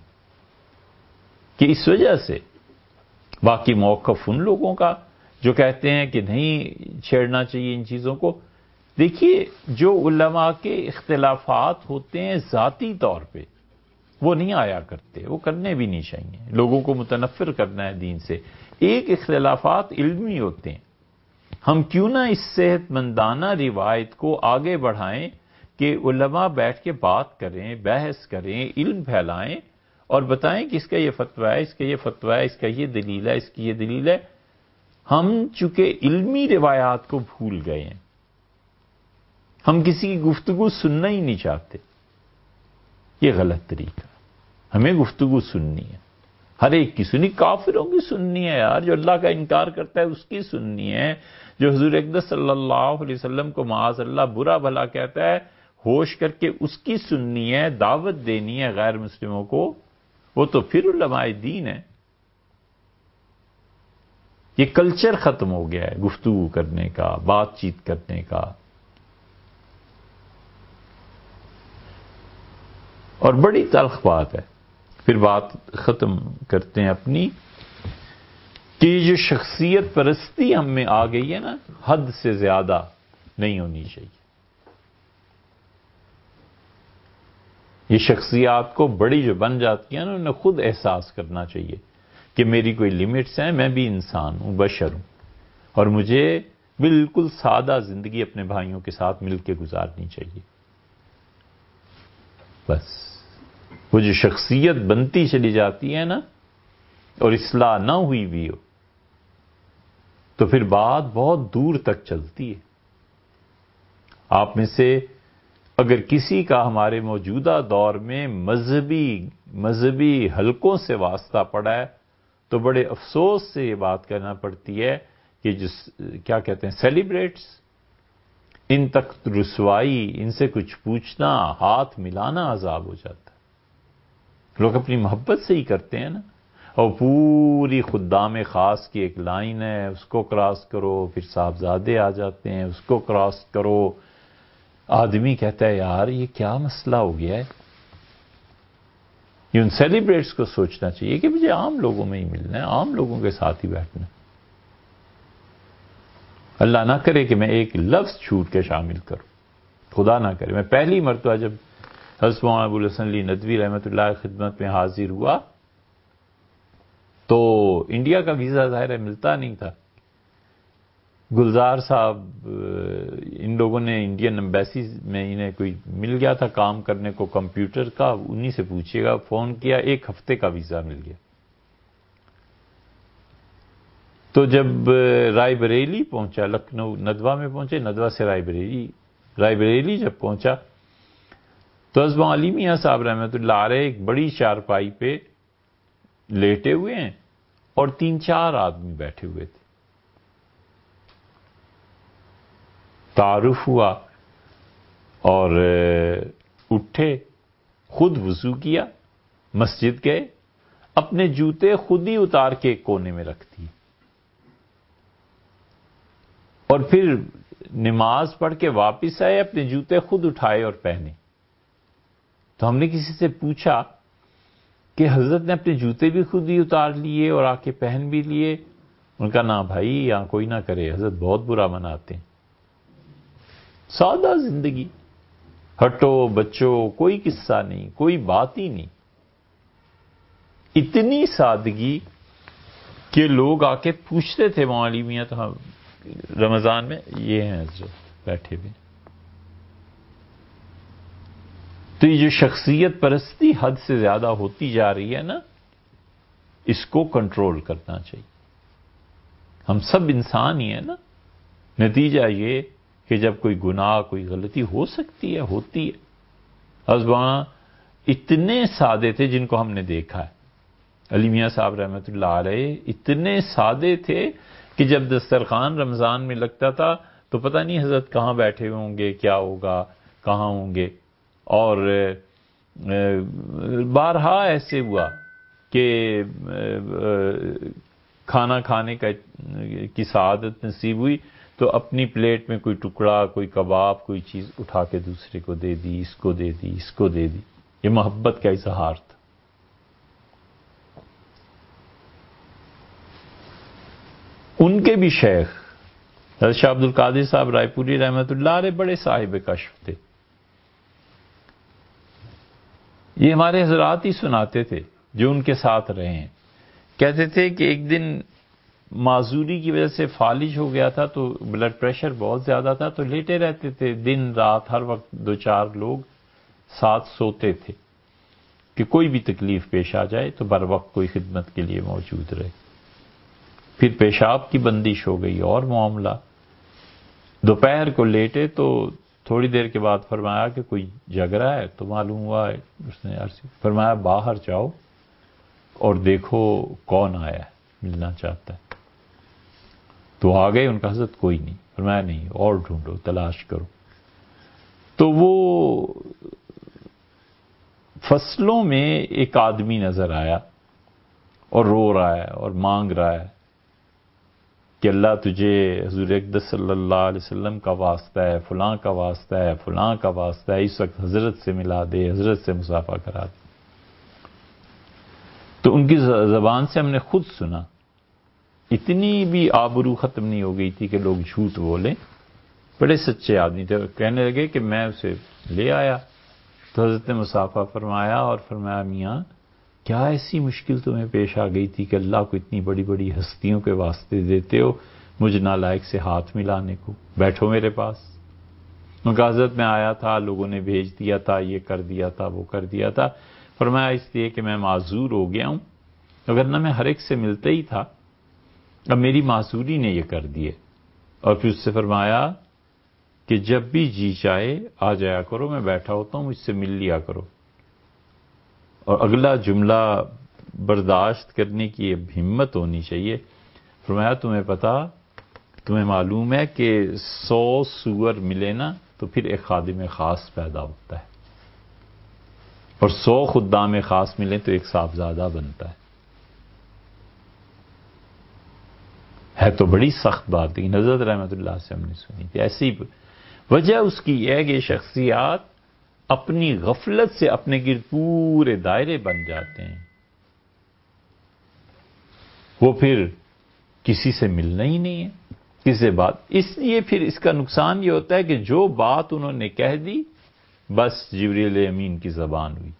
کہ اس وجہ سے باقی موقف ان لوگوں کا جو کہتے ہیں کہ نہیں چھیڑنا چاہیے ان چیزوں کو. دیکھیے، جو علماء کے اختلافات ہوتے ہیں ذاتی طور پہ وہ نہیں آیا کرتے، وہ کرنے بھی نہیں چاہیے. لوگوں کو متنفر کرنا ہے دین سے. ایک اختلافات علمی ہوتے ہیں. ہم کیوں نہ اس صحت مندانہ روایت کو آگے بڑھائیں کہ علماء بیٹھ کے بات کریں، بحث کریں، علم پھیلائیں اور بتائیں کہ اس کا یہ فتویٰ ہے، اس کا یہ فتویٰ ہے، اس کا یہ دلیل ہے، اس کی یہ دلیل ہے. ہم چونکہ علمی روایات کو بھول گئے ہیں، ہم کسی کی گفتگو سننا ہی نہیں چاہتے. یہ غلط طریقہ. ہمیں گفتگو سننی ہے، ہر ایک کی سنی. کافروں کی سننی ہے یار، جو اللہ کا انکار کرتا ہے اس کی سننی ہے. جو حضور اقدس صلی اللہ علیہ وسلم کو معاذ اللہ برا بھلا کہتا ہے، ہوش کر کے اس کی سننی ہے، دعوت دینی ہے غیر مسلموں کو. وہ تو پھر علماء دین ہے. یہ کلچر ختم ہو گیا ہے گفتگو کرنے کا، بات چیت کرنے کا. اور بڑی تلخ بات ہے، پھر بات ختم کرتے ہیں اپنی، کہ یہ جو شخصیت پرستی ہم میں آ گئی ہے نا، حد سے زیادہ نہیں ہونی چاہیے. یہ شخصیات کو بڑی جو بن جاتی ہیں نا، انہیں خود احساس کرنا چاہیے کہ میری کوئی لمٹس ہیں، میں بھی انسان ہوں، بشر ہوں، اور مجھے بالکل سادہ زندگی اپنے بھائیوں کے ساتھ مل کے گزارنی چاہیے. بس وہ جو شخصیت بنتی چلی جاتی ہے نا، اور اصلاح نہ ہوئی بھی ہو، تو پھر بات بہت دور تک چلتی ہے. آپ میں سے اگر کسی کا ہمارے موجودہ دور میں مذہبی حلقوں سے واسطہ پڑا ہے تو بڑے افسوس سے یہ بات کہنا پڑتی ہے کہ کیا کہتے ہیں، سیلیبریٹس، ان تک رسوائی، ان سے کچھ پوچھنا، ہاتھ ملانا عذاب ہو جاتا ہے. لوگ اپنی محبت سے ہی کرتے ہیں نا. اور پوری خدام خاص کی ایک لائن ہے، اس کو کراس کرو، پھر صاحبزادے آ جاتے ہیں، اس کو کراس کرو. آدمی کہتا ہے یار یہ کیا مسئلہ ہو گیا ہے. یہ ان سیلیبریٹس کو سوچنا چاہیے کہ مجھے عام لوگوں میں ہی ملنا ہے، عام لوگوں کے ساتھ ہی بیٹھنا ہے. اللہ نہ کرے کہ میں ایک لفظ چھوٹ کے شامل کروں، خدا نہ کرے. میں پہلی مرتبہ جب حضرت مولانا ابوالحسن علی ندوی رحمۃ اللہ کی خدمت میں حاضر ہوا تو انڈیا کا ویزا ظاہر ہے ملتا نہیں تھا. گلزار صاحب، ان لوگوں نے انڈین ایمبیسی میں انہیں کوئی مل گیا تھا کام کرنے کو کمپیوٹر کا، انہی سے پوچھیے گا. فون کیا، 1 ہفتے کا ویزا مل گیا. تو جب رائے بریلی پہنچا، لکھنؤ ندوہ میں پہنچے، ندوہ سے رائے بریلی جب پہنچا تو حضرت علی میاں صاحب رحمۃ اللہ علیہ ایک بڑی چارپائی پہ لیٹے ہوئے ہیں اور 3-4 آدمی بیٹھے ہوئے تھے. تعارف ہوا اور اٹھے، خود وضو کیا، مسجد گئے، اپنے جوتے خود ہی اتار کے ایک کونے میں رکھ دیے، اور پھر نماز پڑھ کے واپس آئے، اپنے جوتے خود اٹھائے اور پہنے. تو ہم نے کسی سے پوچھا کہ حضرت نے اپنے جوتے بھی خود ہی اتار لیے اور آ کے پہن بھی لیے؟ ان کا نام بھائی یہاں کوئی نہ کرے، حضرت بہت برا مناتے ہیں. سادہ زندگی، ہٹو بچو، کوئی قصہ نہیں، کوئی بات ہی نہیں. اتنی سادگی کہ لوگ آ کے پوچھتے تھے مولانا میاں تو ہم رمضان میں یہ ہیں حضرت بیٹھے ہوئے. تو یہ جو شخصیت پرستی حد سے زیادہ ہوتی جا رہی ہے نا، اس کو کنٹرول کرنا چاہیے. ہم سب انسان ہی ہیں نا. نتیجہ یہ کہ جب کوئی گناہ، کوئی غلطی ہو سکتی ہے، ہوتی ہے. حضرت اتنے سادے تھے جن کو ہم نے دیکھا ہے. علی میاں صاحب رحمۃ اللہ علیہ اتنے سادے تھے کہ جب دسترخوان رمضان میں لگتا تھا تو پتہ نہیں حضرت کہاں بیٹھے ہوں گے، کیا ہوگا، کہاں ہوں گے. اور بارہا ایسے ہوا کہ کھانا کھانے کی سعادت نصیب ہوئی تو اپنی پلیٹ میں کوئی ٹکڑا، کوئی کباب، کوئی چیز اٹھا کے دوسرے کو دے دی، اس کو دے دی، اس کو دے دی. یہ محبت کا اظہار تھا. ان کے بھی شیخ حضرت شاہ عبد القادر صاحب رائے پوری رحمۃ اللہ علیہ بڑے صاحب کشف تھے. یہ ہمارے حضرات ہی سناتے تھے جو ان کے ساتھ رہے ہیں. کہتے تھے کہ ایک دن معذوری کی وجہ سے فالج ہو گیا تھا تو بلڈ پریشر بہت زیادہ تھا تو لیٹے رہتے تھے دن رات، ہر وقت 2-4 لوگ ساتھ سوتے تھے کہ کوئی بھی تکلیف پیش آ جائے تو بر وقت کوئی خدمت کے لیے موجود رہے. پھر پیشاب کی بندش ہو گئی اور معاملہ. دوپہر کو لیٹے تو تھوڑی دیر کے بعد فرمایا کہ کوئی جگ رہا ہے تو معلوم ہوا ہے. اس نے فرمایا باہر جاؤ اور دیکھو کون آیا ہے، ملنا چاہتا ہے. تو آ گئے. ان کا حضرت کوئی نہیں. فرمایا نہیں، اور ڈھونڈو، تلاش کرو. تو وہ فصلوں میں ایک آدمی نظر آیا اور رو رہا ہے اور مانگ رہا ہے کہ اللہ تجھے حضور اقدس صلی اللہ علیہ وسلم کا واسطہ ہے، فلاں کا واسطہ ہے، فلاں کا واسطہ ہے، اس وقت حضرت سے ملا دے، حضرت سے مصافحہ کرا دے. تو ان کی زبان سے ہم نے خود سنا. اتنی بھی آبرو ختم نہیں ہو گئی تھی کہ لوگ جھوٹ بولیں. بڑے سچے آدمی تھے. کہنے لگے کہ میں اسے لے آیا تو حضرت نے مصافحہ فرمایا اور فرمایا میاں کیا ایسی مشکل تمہیں پیش آ گئی تھی کہ اللہ کو اتنی بڑی بڑی ہستیوں کے واسطے دیتے ہو مجھ نالائق سے ہاتھ ملانے کو؟ بیٹھو میرے پاس۔ ان کا حضرت میں آیا تھا، لوگوں نے بھیج دیا تھا، یہ کر دیا تھا، وہ کر دیا تھا۔ فرمایا اس لیے کہ میں معذور ہو گیا ہوں، اگر نہ میں ہر ایک سے ملتا ہی تھا، اب میری معذوری نے یہ کر دیے۔ اور پھر اس سے فرمایا کہ جب بھی جی چاہے آ جایا کرو، میں بیٹھا ہوتا ہوں، مجھ سے مل لیا کرو۔ اور اگلا جملہ برداشت کرنے کی اب ہمت ہونی چاہیے۔ فرمایا تمہیں معلوم ہے کہ 100 سور ملے نا تو پھر ایک خادم خاص پیدا ہوتا ہے، اور 100 خدام خاص ملے تو ایک صاحبزادہ بنتا ہے تو بڑی سخت بات ہے۔ حضرت رحمت اللہ سے ہم نے سنی تھی ایسی وجہ اس کی ہے کہ شخصیات اپنی غفلت سے اپنے گرد پورے دائرے بن جاتے ہیں، وہ پھر کسی سے ملنا ہی نہیں ہے، کسی سے بات۔ اس لیے پھر اس کا نقصان یہ ہوتا ہے کہ جو بات انہوں نے کہہ دی بس جبریل امین کی زبان ہوئی۔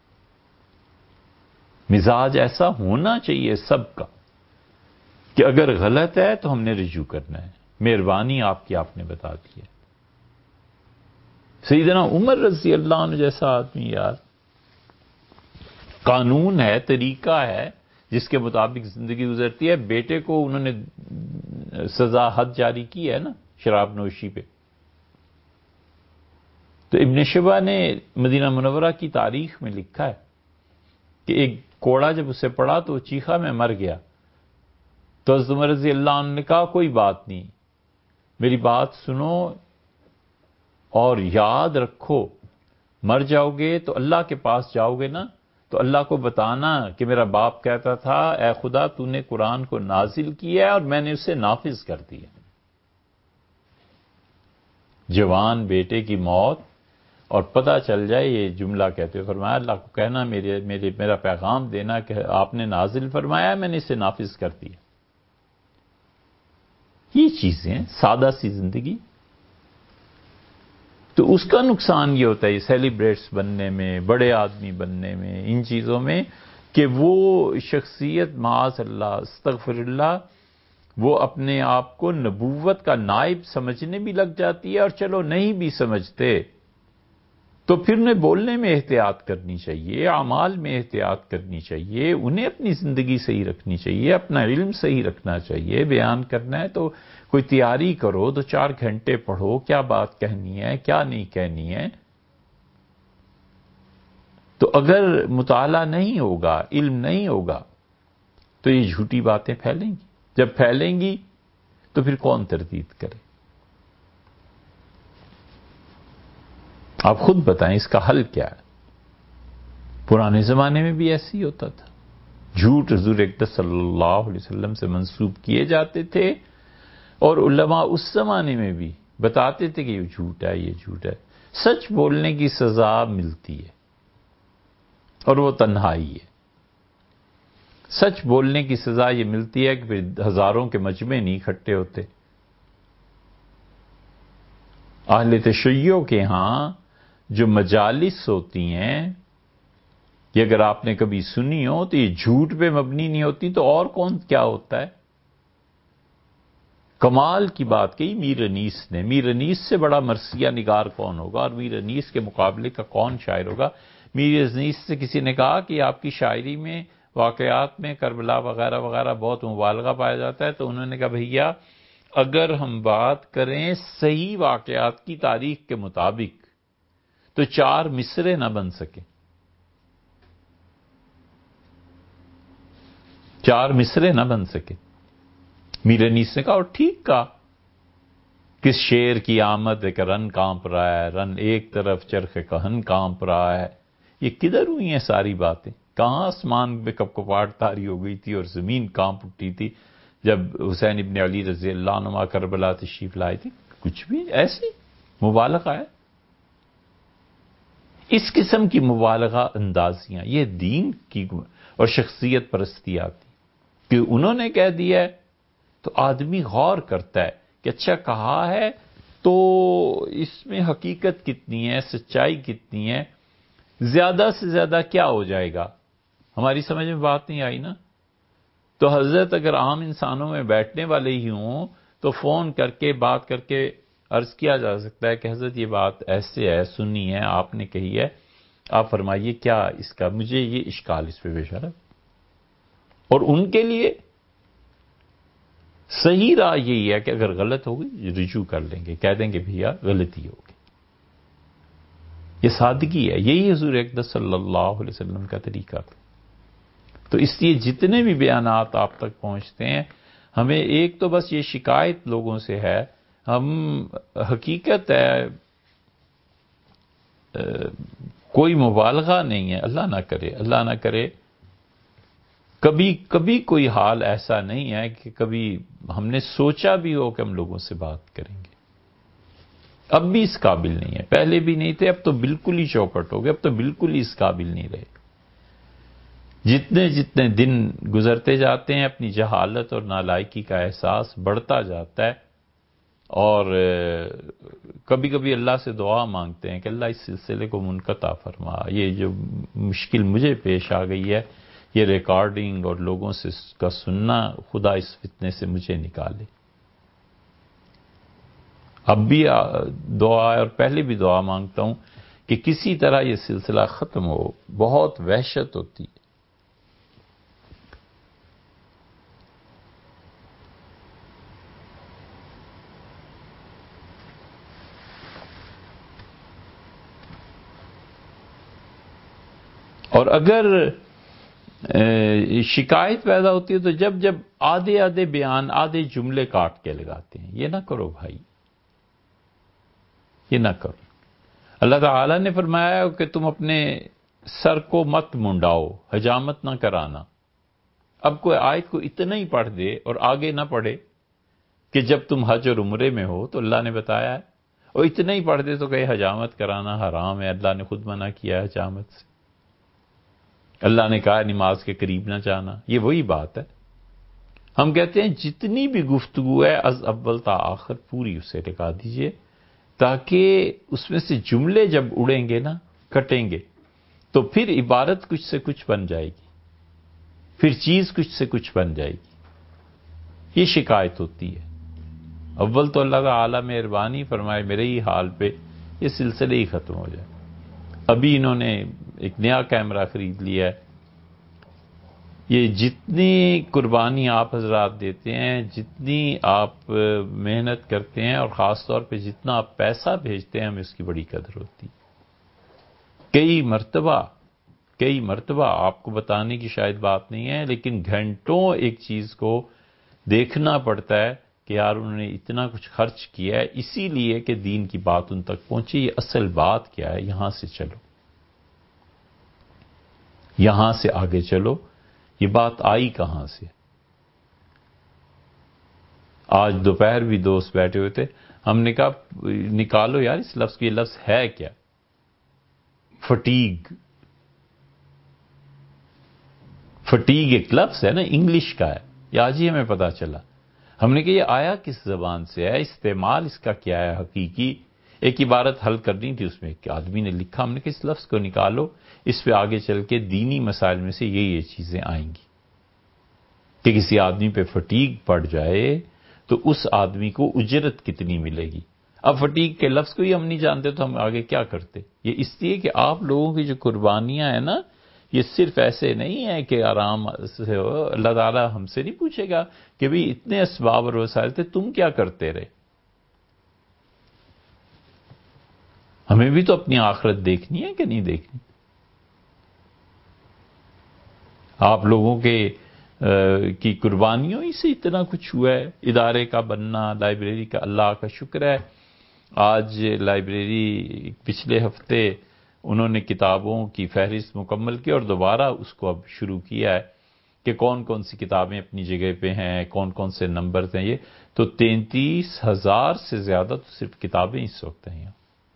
مزاج ایسا ہونا چاہیے سب کا کہ اگر غلط ہے تو ہم نے رجوع کرنا ہے، مہربانی آپ کی، آپ نے بتا دی ہے۔ سیدنا عمر رضی اللہ عنہ جیسا آدمی، یار قانون ہے، طریقہ ہے جس کے مطابق زندگی گزرتی ہے۔ بیٹے کو انہوں نے سزا حد جاری کی ہے نا شراب نوشی پہ، تو ابن شبہ نے مدینہ منورہ کی تاریخ میں لکھا ہے کہ ایک کوڑا جب اسے پڑا تو وہ چیخا میں مر گیا، تو حضرت عمر رضی اللہ عنہ نے کہا کوئی بات نہیں، میری بات سنو اور یاد رکھو، مر جاؤ گے تو اللہ کے پاس جاؤ گے نا تو اللہ کو بتانا کہ میرا باپ کہتا تھا اے خدا تو نے قرآن کو نازل کیا ہے اور میں نے اسے نافذ کر دیا۔ جوان بیٹے کی موت اور پتہ چل جائے یہ جملہ کہتے ہوئے فرمایا اللہ کو کہنا میرا پیغام دینا کہ آپ نے نازل فرمایا میں نے اسے نافذ کر دیا۔ یہ چیزیں سادہ سی زندگی، تو اس کا نقصان یہ ہوتا ہے سیلیبریٹس بننے میں، بڑے آدمی بننے میں، ان چیزوں میں کہ وہ شخصیت معاذ اللہ استغفر اللہ وہ اپنے آپ کو نبوت کا نائب سمجھنے بھی لگ جاتی ہے، اور چلو نہیں بھی سمجھتے تو پھر انہیں بولنے میں احتیاط کرنی چاہیے، اعمال میں احتیاط کرنی چاہیے، انہیں اپنی زندگی صحیح رکھنی چاہیے، اپنا علم صحیح رکھنا چاہیے۔ بیان کرنا ہے تو کوئی تیاری کرو، 2-4 گھنٹے پڑھو، کیا بات کہنی ہے کیا نہیں کہنی ہے۔ تو اگر مطالعہ نہیں ہوگا، علم نہیں ہوگا تو یہ جھوٹی باتیں پھیلیں گی، جب پھیلیں گی تو پھر کون تردید کرے؟ آپ خود بتائیں اس کا حل کیا ہے؟ پرانے زمانے میں بھی ایسے ہی ہوتا تھا، جھوٹ حضور اقدس صلی اللہ علیہ وسلم سے منسوب کیے جاتے تھے، اور علماء اس زمانے میں بھی بتاتے تھے کہ یہ جھوٹ ہے، یہ جھوٹ ہے۔ سچ بولنے کی سزا ملتی ہے، اور وہ تنہائی ہے۔ سچ بولنے کی سزا یہ ملتی ہے کہ پھر ہزاروں کے مجمع نہیں اکٹھے ہوتے۔ اہل تشیع کے ہاں جو مجالس ہوتی ہیں، یہ اگر آپ نے کبھی سنی ہو تو یہ جھوٹ پہ مبنی نہیں ہوتی تو اور کون کیا ہوتا ہے؟ کمال کی بات کہی میر انیس نے، میر انیس سے بڑا مرثیہ نگار کون ہوگا، اور میر انیس کے مقابلے کا کون شاعر ہوگا؟ میر انیس سے کسی نے کہا کہ آپ کی شاعری میں واقعات میں کربلا وغیرہ وغیرہ بہت مبالغہ پایا جاتا ہے، تو انہوں نے کہا بھیا اگر ہم بات کریں صحیح واقعات کی تاریخ کے مطابق تو 4 مصرے نہ بن سکے، 4 مصرے نہ بن سکے۔ میر انیس نے کہا اور ٹھیک کہا، کس شیر کی آمد ایک رن کانپ رہا ہے، رن ایک طرف چرخ کہن کانپ رہا ہے۔ یہ کدھر ہوئی ہیں ساری باتیں؟ کہاں آسمان میں کپکپاہٹ طاری ہو گئی تھی اور زمین کانپ اٹھی تھی جب حسین ابن علی رضی اللہ عنہ کربلا تشریف لائے تھے؟ کچھ بھی ایسی مبالغہ ہے۔ اس قسم کی مبالغہ اندازیاں یہ دین کی اور شخصیت پرستی آتی کہ انہوں نے کہہ دیا ہے تو آدمی غور کرتا ہے کہ اچھا کہا ہے تو اس میں حقیقت کتنی ہے، سچائی کتنی ہے، زیادہ سے زیادہ کیا ہو جائے گا ہماری سمجھ میں بات نہیں آئی نا. تو حضرت اگر عام انسانوں میں بیٹھنے والے ہی ہوں تو فون کر کے بات کر کے عرض کیا جا سکتا ہے کہ حضرت یہ بات ایسے ہے، سنی ہے، آپ نے کہی ہے، آپ فرمائیے کیا اس کا، مجھے یہ اشکال اس پہ پیش آ رہا ہے. اور ان کے لیے صحیح راہ یہی ہے کہ اگر غلط ہوگی رجوع کر لیں گے، کہہ دیں گے بھیا غلطی ہوگی. یہ سادگی ہے، یہی حضور اقدس صلی اللہ علیہ وسلم کا طریقہ تھا. تو اس لیے جتنے بھی بیانات آپ تک پہنچتے ہیں، ہمیں ایک تو بس یہ شکایت لوگوں سے ہے، ہم حقیقت ہے کوئی مبالغہ نہیں ہے، اللہ نہ کرے کبھی کوئی حال ایسا نہیں ہے کہ کبھی ہم نے سوچا بھی ہو کہ ہم لوگوں سے بات کریں گے. اب بھی اس قابل نہیں ہے، پہلے بھی نہیں تھے، اب تو بالکل ہی چوپٹ ہو گئے، اب تو بالکل ہی اس قابل نہیں رہے. جتنے دن گزرتے جاتے ہیں اپنی جہالت اور نالائکی کا احساس بڑھتا جاتا ہے، اور کبھی کبھی اللہ سے دعا مانگتے ہیں کہ اللہ اس سلسلے کو منقطع فرما، یہ جو مشکل مجھے پیش آ گئی ہے، یہ ریکارڈنگ اور لوگوں سے کا سننا، خدا اس فتنے سے مجھے نکالے. اب بھی دعا ہے اور پہلے بھی دعا مانگتا ہوں کہ کسی طرح یہ سلسلہ ختم ہو. بہت وحشت ہوتی ہے. اور اگر شکایت پیدا ہوتی ہے تو جب آدھے بیان، آدھے جملے کاٹ کے لگاتے ہیں. یہ نہ کرو بھائی، یہ نہ کرو. اللہ تعالی نے فرمایا کہ تم اپنے سر کو مت منڈاؤ، حجامت نہ کرانا. اب کوئی آیت کو اتنا ہی پڑھ دے اور آگے نہ پڑھے کہ جب تم حج اور عمرے میں ہو تو اللہ نے بتایا ہے، اور اتنا ہی پڑھ دے تو کہ حجامت کرانا حرام ہے، اللہ نے خود منع کیا ہے حجامت سے. اللہ نے کہا نماز کے قریب نہ جانا. یہ وہی بات ہے. ہم کہتے ہیں جتنی بھی گفتگو ہے از اول تا آخر پوری اسے لگا دیجئے، تاکہ اس میں سے جملے جب اڑیں گے نا، کٹیں گے، تو پھر عبارت کچھ سے کچھ بن جائے گی، پھر چیز کچھ سے کچھ بن جائے گی. یہ شکایت ہوتی ہے. اول تو اللہ تعالی مہربانی فرمائے میرے ہی حال پہ یہ سلسلے ہی ختم ہو جائے. ابھی انہوں نے ایک نیا کیمرہ خرید لیا ہے. یہ جتنی قربانی آپ حضرات دیتے ہیں، جتنی آپ محنت کرتے ہیں، اور خاص طور پہ جتنا آپ پیسہ بھیجتے ہیں، ہمیں اس کی بڑی قدر ہوتی. کئی مرتبہ آپ کو بتانے کی شاید بات نہیں ہے، لیکن گھنٹوں ایک چیز کو دیکھنا پڑتا ہے کہ یار انہوں نے اتنا کچھ خرچ کیا ہے اسی لیے کہ دین کی بات ان تک پہنچی. یہ اصل بات کیا ہے؟ یہاں سے چلو، یہاں سے آگے چلو. یہ بات آئی کہاں سے؟ آج دوپہر بھی دوست بیٹھے ہوئے تھے، ہم نے کہا نکالو یار اس لفظ کی، یہ لفظ ہے کیا؟ فٹیگ ایک لفظ ہے نا، انگلش کا ہے. یہ آج ہی ہمیں پتا چلا. ہم نے کہا یہ آیا کس زبان سے ہے، استعمال اس کا کیا ہے حقیقی؟ ایک عبارت حل کرنی تھی، اس میں ایک آدمی نے لکھا، ہم نے کہا اس لفظ کو نکالو، اس پہ آگے چل کے دینی مسائل میں سے یہ چیزیں آئیں گی کہ کسی آدمی پہ فٹیگ پڑ جائے تو اس آدمی کو اجرت کتنی ملے گی. اب فٹیگ کے لفظ کو ہی ہم نہیں جانتے تو ہم آگے کیا کرتے؟ یہ اس لیے کہ آپ لوگوں کی جو قربانیاں ہیں نا، یہ صرف ایسے نہیں ہے کہ آرام سے ہو. اللہ تعالیٰ ہم سے نہیں پوچھے گا کہ بھئی اتنے اسباب اور وسائل تھے، تم کیا کرتے رہے. ہمیں بھی تو اپنی آخرت دیکھنی ہے کہ نہیں دیکھنی. آپ لوگوں کی قربانیوں ہی سے اتنا کچھ ہوا ہے. ادارے کا بننا، لائبریری کا، اللہ کا شکر ہے آج لائبریری پچھلے ہفتے انہوں نے کتابوں کی فہرست مکمل کی اور دوبارہ اس کو اب شروع کیا ہے کہ کون کون سی کتابیں اپنی جگہ پہ ہیں، کون کون سے نمبرز ہیں. یہ تو 33,000 سے زیادہ تو صرف کتابیں اس وقت ہیں.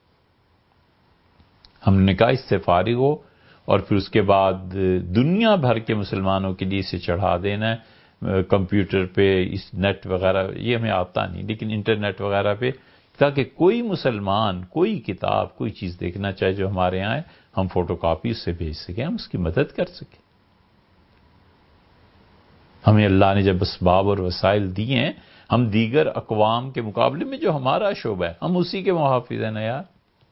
ہم نے کہا اس سے فارغ ہو اور پھر اس کے بعد دنیا بھر کے مسلمانوں کے لیے اسے چڑھا دینا ہے کمپیوٹر پہ، اس نیٹ وغیرہ، یہ ہمیں آتا نہیں لیکن انٹرنیٹ وغیرہ پہ، تاکہ کوئی مسلمان کوئی کتاب کوئی چیز دیکھنا چاہے جو ہمارے یہاں ہے، ہم فوٹو کاپی اس سے بھیج سکیں، ہم اس کی مدد کر سکیں. ہمیں اللہ نے جب اسباب اور وسائل دیے ہیں، ہم دیگر اقوام کے مقابلے میں جو ہمارا شعبہ ہے ہم اسی کے محافظ ہیں نا یار.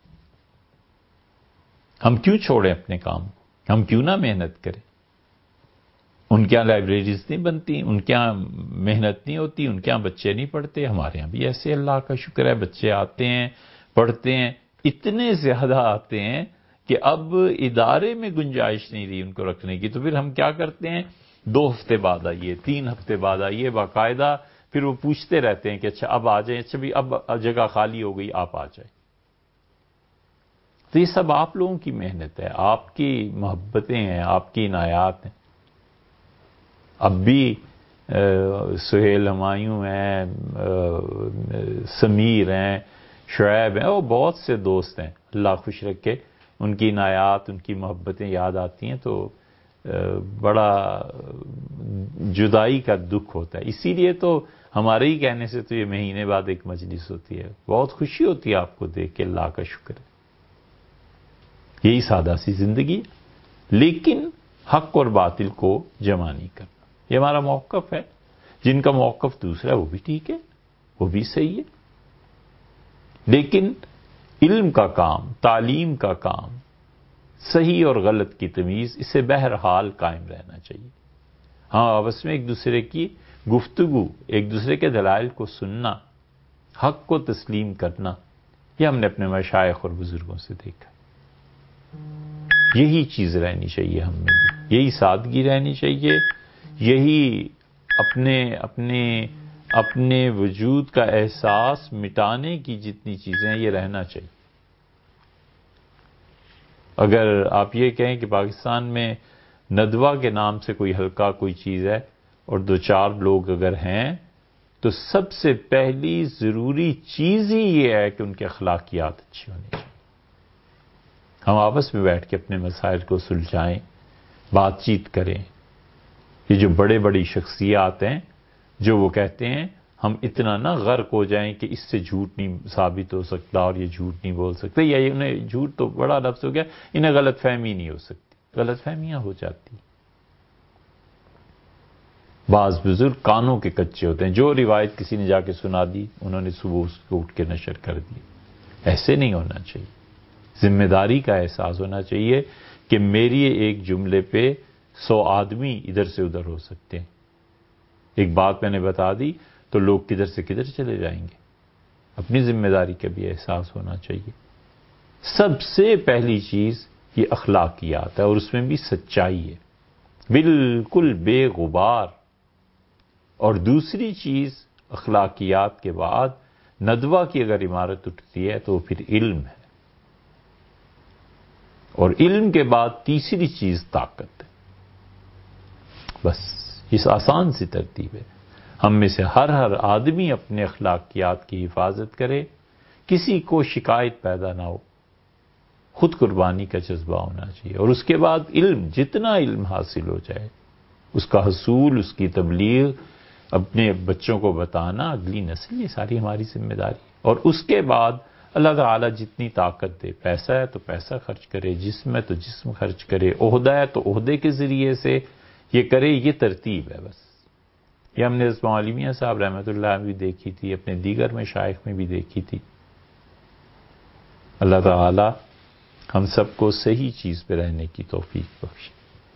ہم کیوں چھوڑیں اپنے کام؟ ہم کیوں نہ محنت کریں؟ ان کے یہاں لائبریریز نہیں بنتی، ان کے یہاں محنت نہیں ہوتی، ان کے یہاں بچے نہیں پڑھتے. ہمارے یہاں بھی ایسے اللہ کا شکر ہے بچے آتے ہیں، پڑھتے ہیں، اتنے زیادہ آتے ہیں کہ اب ادارے میں گنجائش نہیں رہی ان کو رکھنے کی. تو پھر ہم کیا کرتے ہیں، 2 ہفتے بعد آئیے، 3 ہفتے بعد آئیے باقاعدہ. پھر وہ پوچھتے رہتے ہیں کہ اچھا اب آ جائیں، اچھا بھی اب جگہ خالی ہو گئی آپ آ جائیں. تو یہ سب آپ لوگوں کی محنت ہے، آپ کی محبتیں ہیں، آپ کی عنایات ہیں. اب بھی سہیل ہمایوں ہیں، سمیر ہیں، شعیب ہیں، وہ بہت سے دوست ہیں، اللہ خوش رکھے. ان کی عنایات، ان کی محبتیں یاد آتی ہیں تو بڑا جدائی کا دکھ ہوتا ہے. اسی لیے تو ہمارے ہی کہنے سے تو یہ مہینے بعد ایک مجلس ہوتی ہے. بہت خوشی ہوتی ہے آپ کو دیکھ کے، اللہ کا شکر ہے. یہی سادہ سی زندگی ہے، لیکن حق اور باطل کو جمع نہیں کرنا، یہ ہمارا موقف ہے. جن کا موقف دوسرا ہے وہ بھی ٹھیک ہے، وہ بھی صحیح ہے. لیکن علم کا کام، تعلیم کا کام، صحیح اور غلط کی تمیز، اسے بہرحال قائم رہنا چاہیے. ہاں، آپس میں ایک دوسرے کی گفتگو، ایک دوسرے کے دلائل کو سننا، حق کو تسلیم کرنا، یہ ہم نے اپنے مشائخ اور بزرگوں سے دیکھا. یہی چیز رہنی چاہیے ہم میں بھی، یہی سادگی رہنی چاہیے، یہی اپنے وجود کا احساس مٹانے کی جتنی چیزیں ہیں یہ رہنا چاہیے. اگر آپ یہ کہیں کہ پاکستان میں ندوہ کے نام سے کوئی حلقہ کوئی چیز ہے اور 2-4 لوگ اگر ہیں تو سب سے پہلی ضروری چیز ہی یہ ہے کہ ان کے اخلاقیات اچھی ہونی چاہیے. ہم آپس میں بیٹھ کے اپنے مسائل کو سلجھائیں، بات چیت کریں. یہ جو بڑی شخصیات ہیں جو وہ کہتے ہیں ہم اتنا نہ غرق ہو جائیں کہ اس سے جھوٹ نہیں ثابت ہو سکتا اور یہ جھوٹ نہیں بول سکتے، یا انہیں جھوٹ تو بڑا لفظ ہو گیا، انہیں غلط فہمی نہیں ہو سکتی. غلط فہمیاں ہو جاتی. بعض بزرگ کانوں کے کچے ہوتے ہیں، جو روایت کسی نے جا کے سنا دی انہوں نے صبح اس کو اٹھ کے نشر کر دی. ایسے نہیں ہونا چاہیے. ذمہ داری کا احساس ہونا چاہیے کہ میری ایک جملے پہ 100 آدمی ادھر سے ادھر ہو سکتے ہیں. ایک بات میں نے بتا دی تو لوگ کدھر سے کدھر چلے جائیں گے. اپنی ذمہ داری کا بھی احساس ہونا چاہیے. سب سے پہلی چیز یہ اخلاقیات ہے، اور اس میں بھی سچائی ہے بالکل بے غبار. اور دوسری چیز اخلاقیات کے بعد ندوہ کی اگر عمارت اٹھتی ہے تو وہ پھر علم ہے، اور علم کے بعد تیسری چیز طاقت ہے. بس اس آسان سی ترتیب ہے. ہم میں سے ہر آدمی اپنے اخلاقیات کی حفاظت کرے، کسی کو شکایت پیدا نہ ہو، خود قربانی کا جذبہ ہونا چاہیے. اور اس کے بعد علم، جتنا علم حاصل ہو جائے اس کا حصول، اس کی تبلیغ، اپنے بچوں کو بتانا، اگلی نسل، یہ ساری ہماری ذمہ داری. اور اس کے بعد اللہ تعالیٰ جتنی طاقت دے، پیسہ ہے تو پیسہ خرچ کرے، جسم ہے تو جسم خرچ کرے، عہدہ ہے تو عہدے کے ذریعے سے یہ کرے. یہ ترتیب ہے. بس یہ ہم نے اسماعیل میاں صاحب رحمۃ اللہ بھی دیکھی تھی، اپنے دیگر مشائخ میں بھی دیکھی تھی. اللہ تعالیٰ ہم سب کو صحیح چیز پہ رہنے کی توفیق بخشے.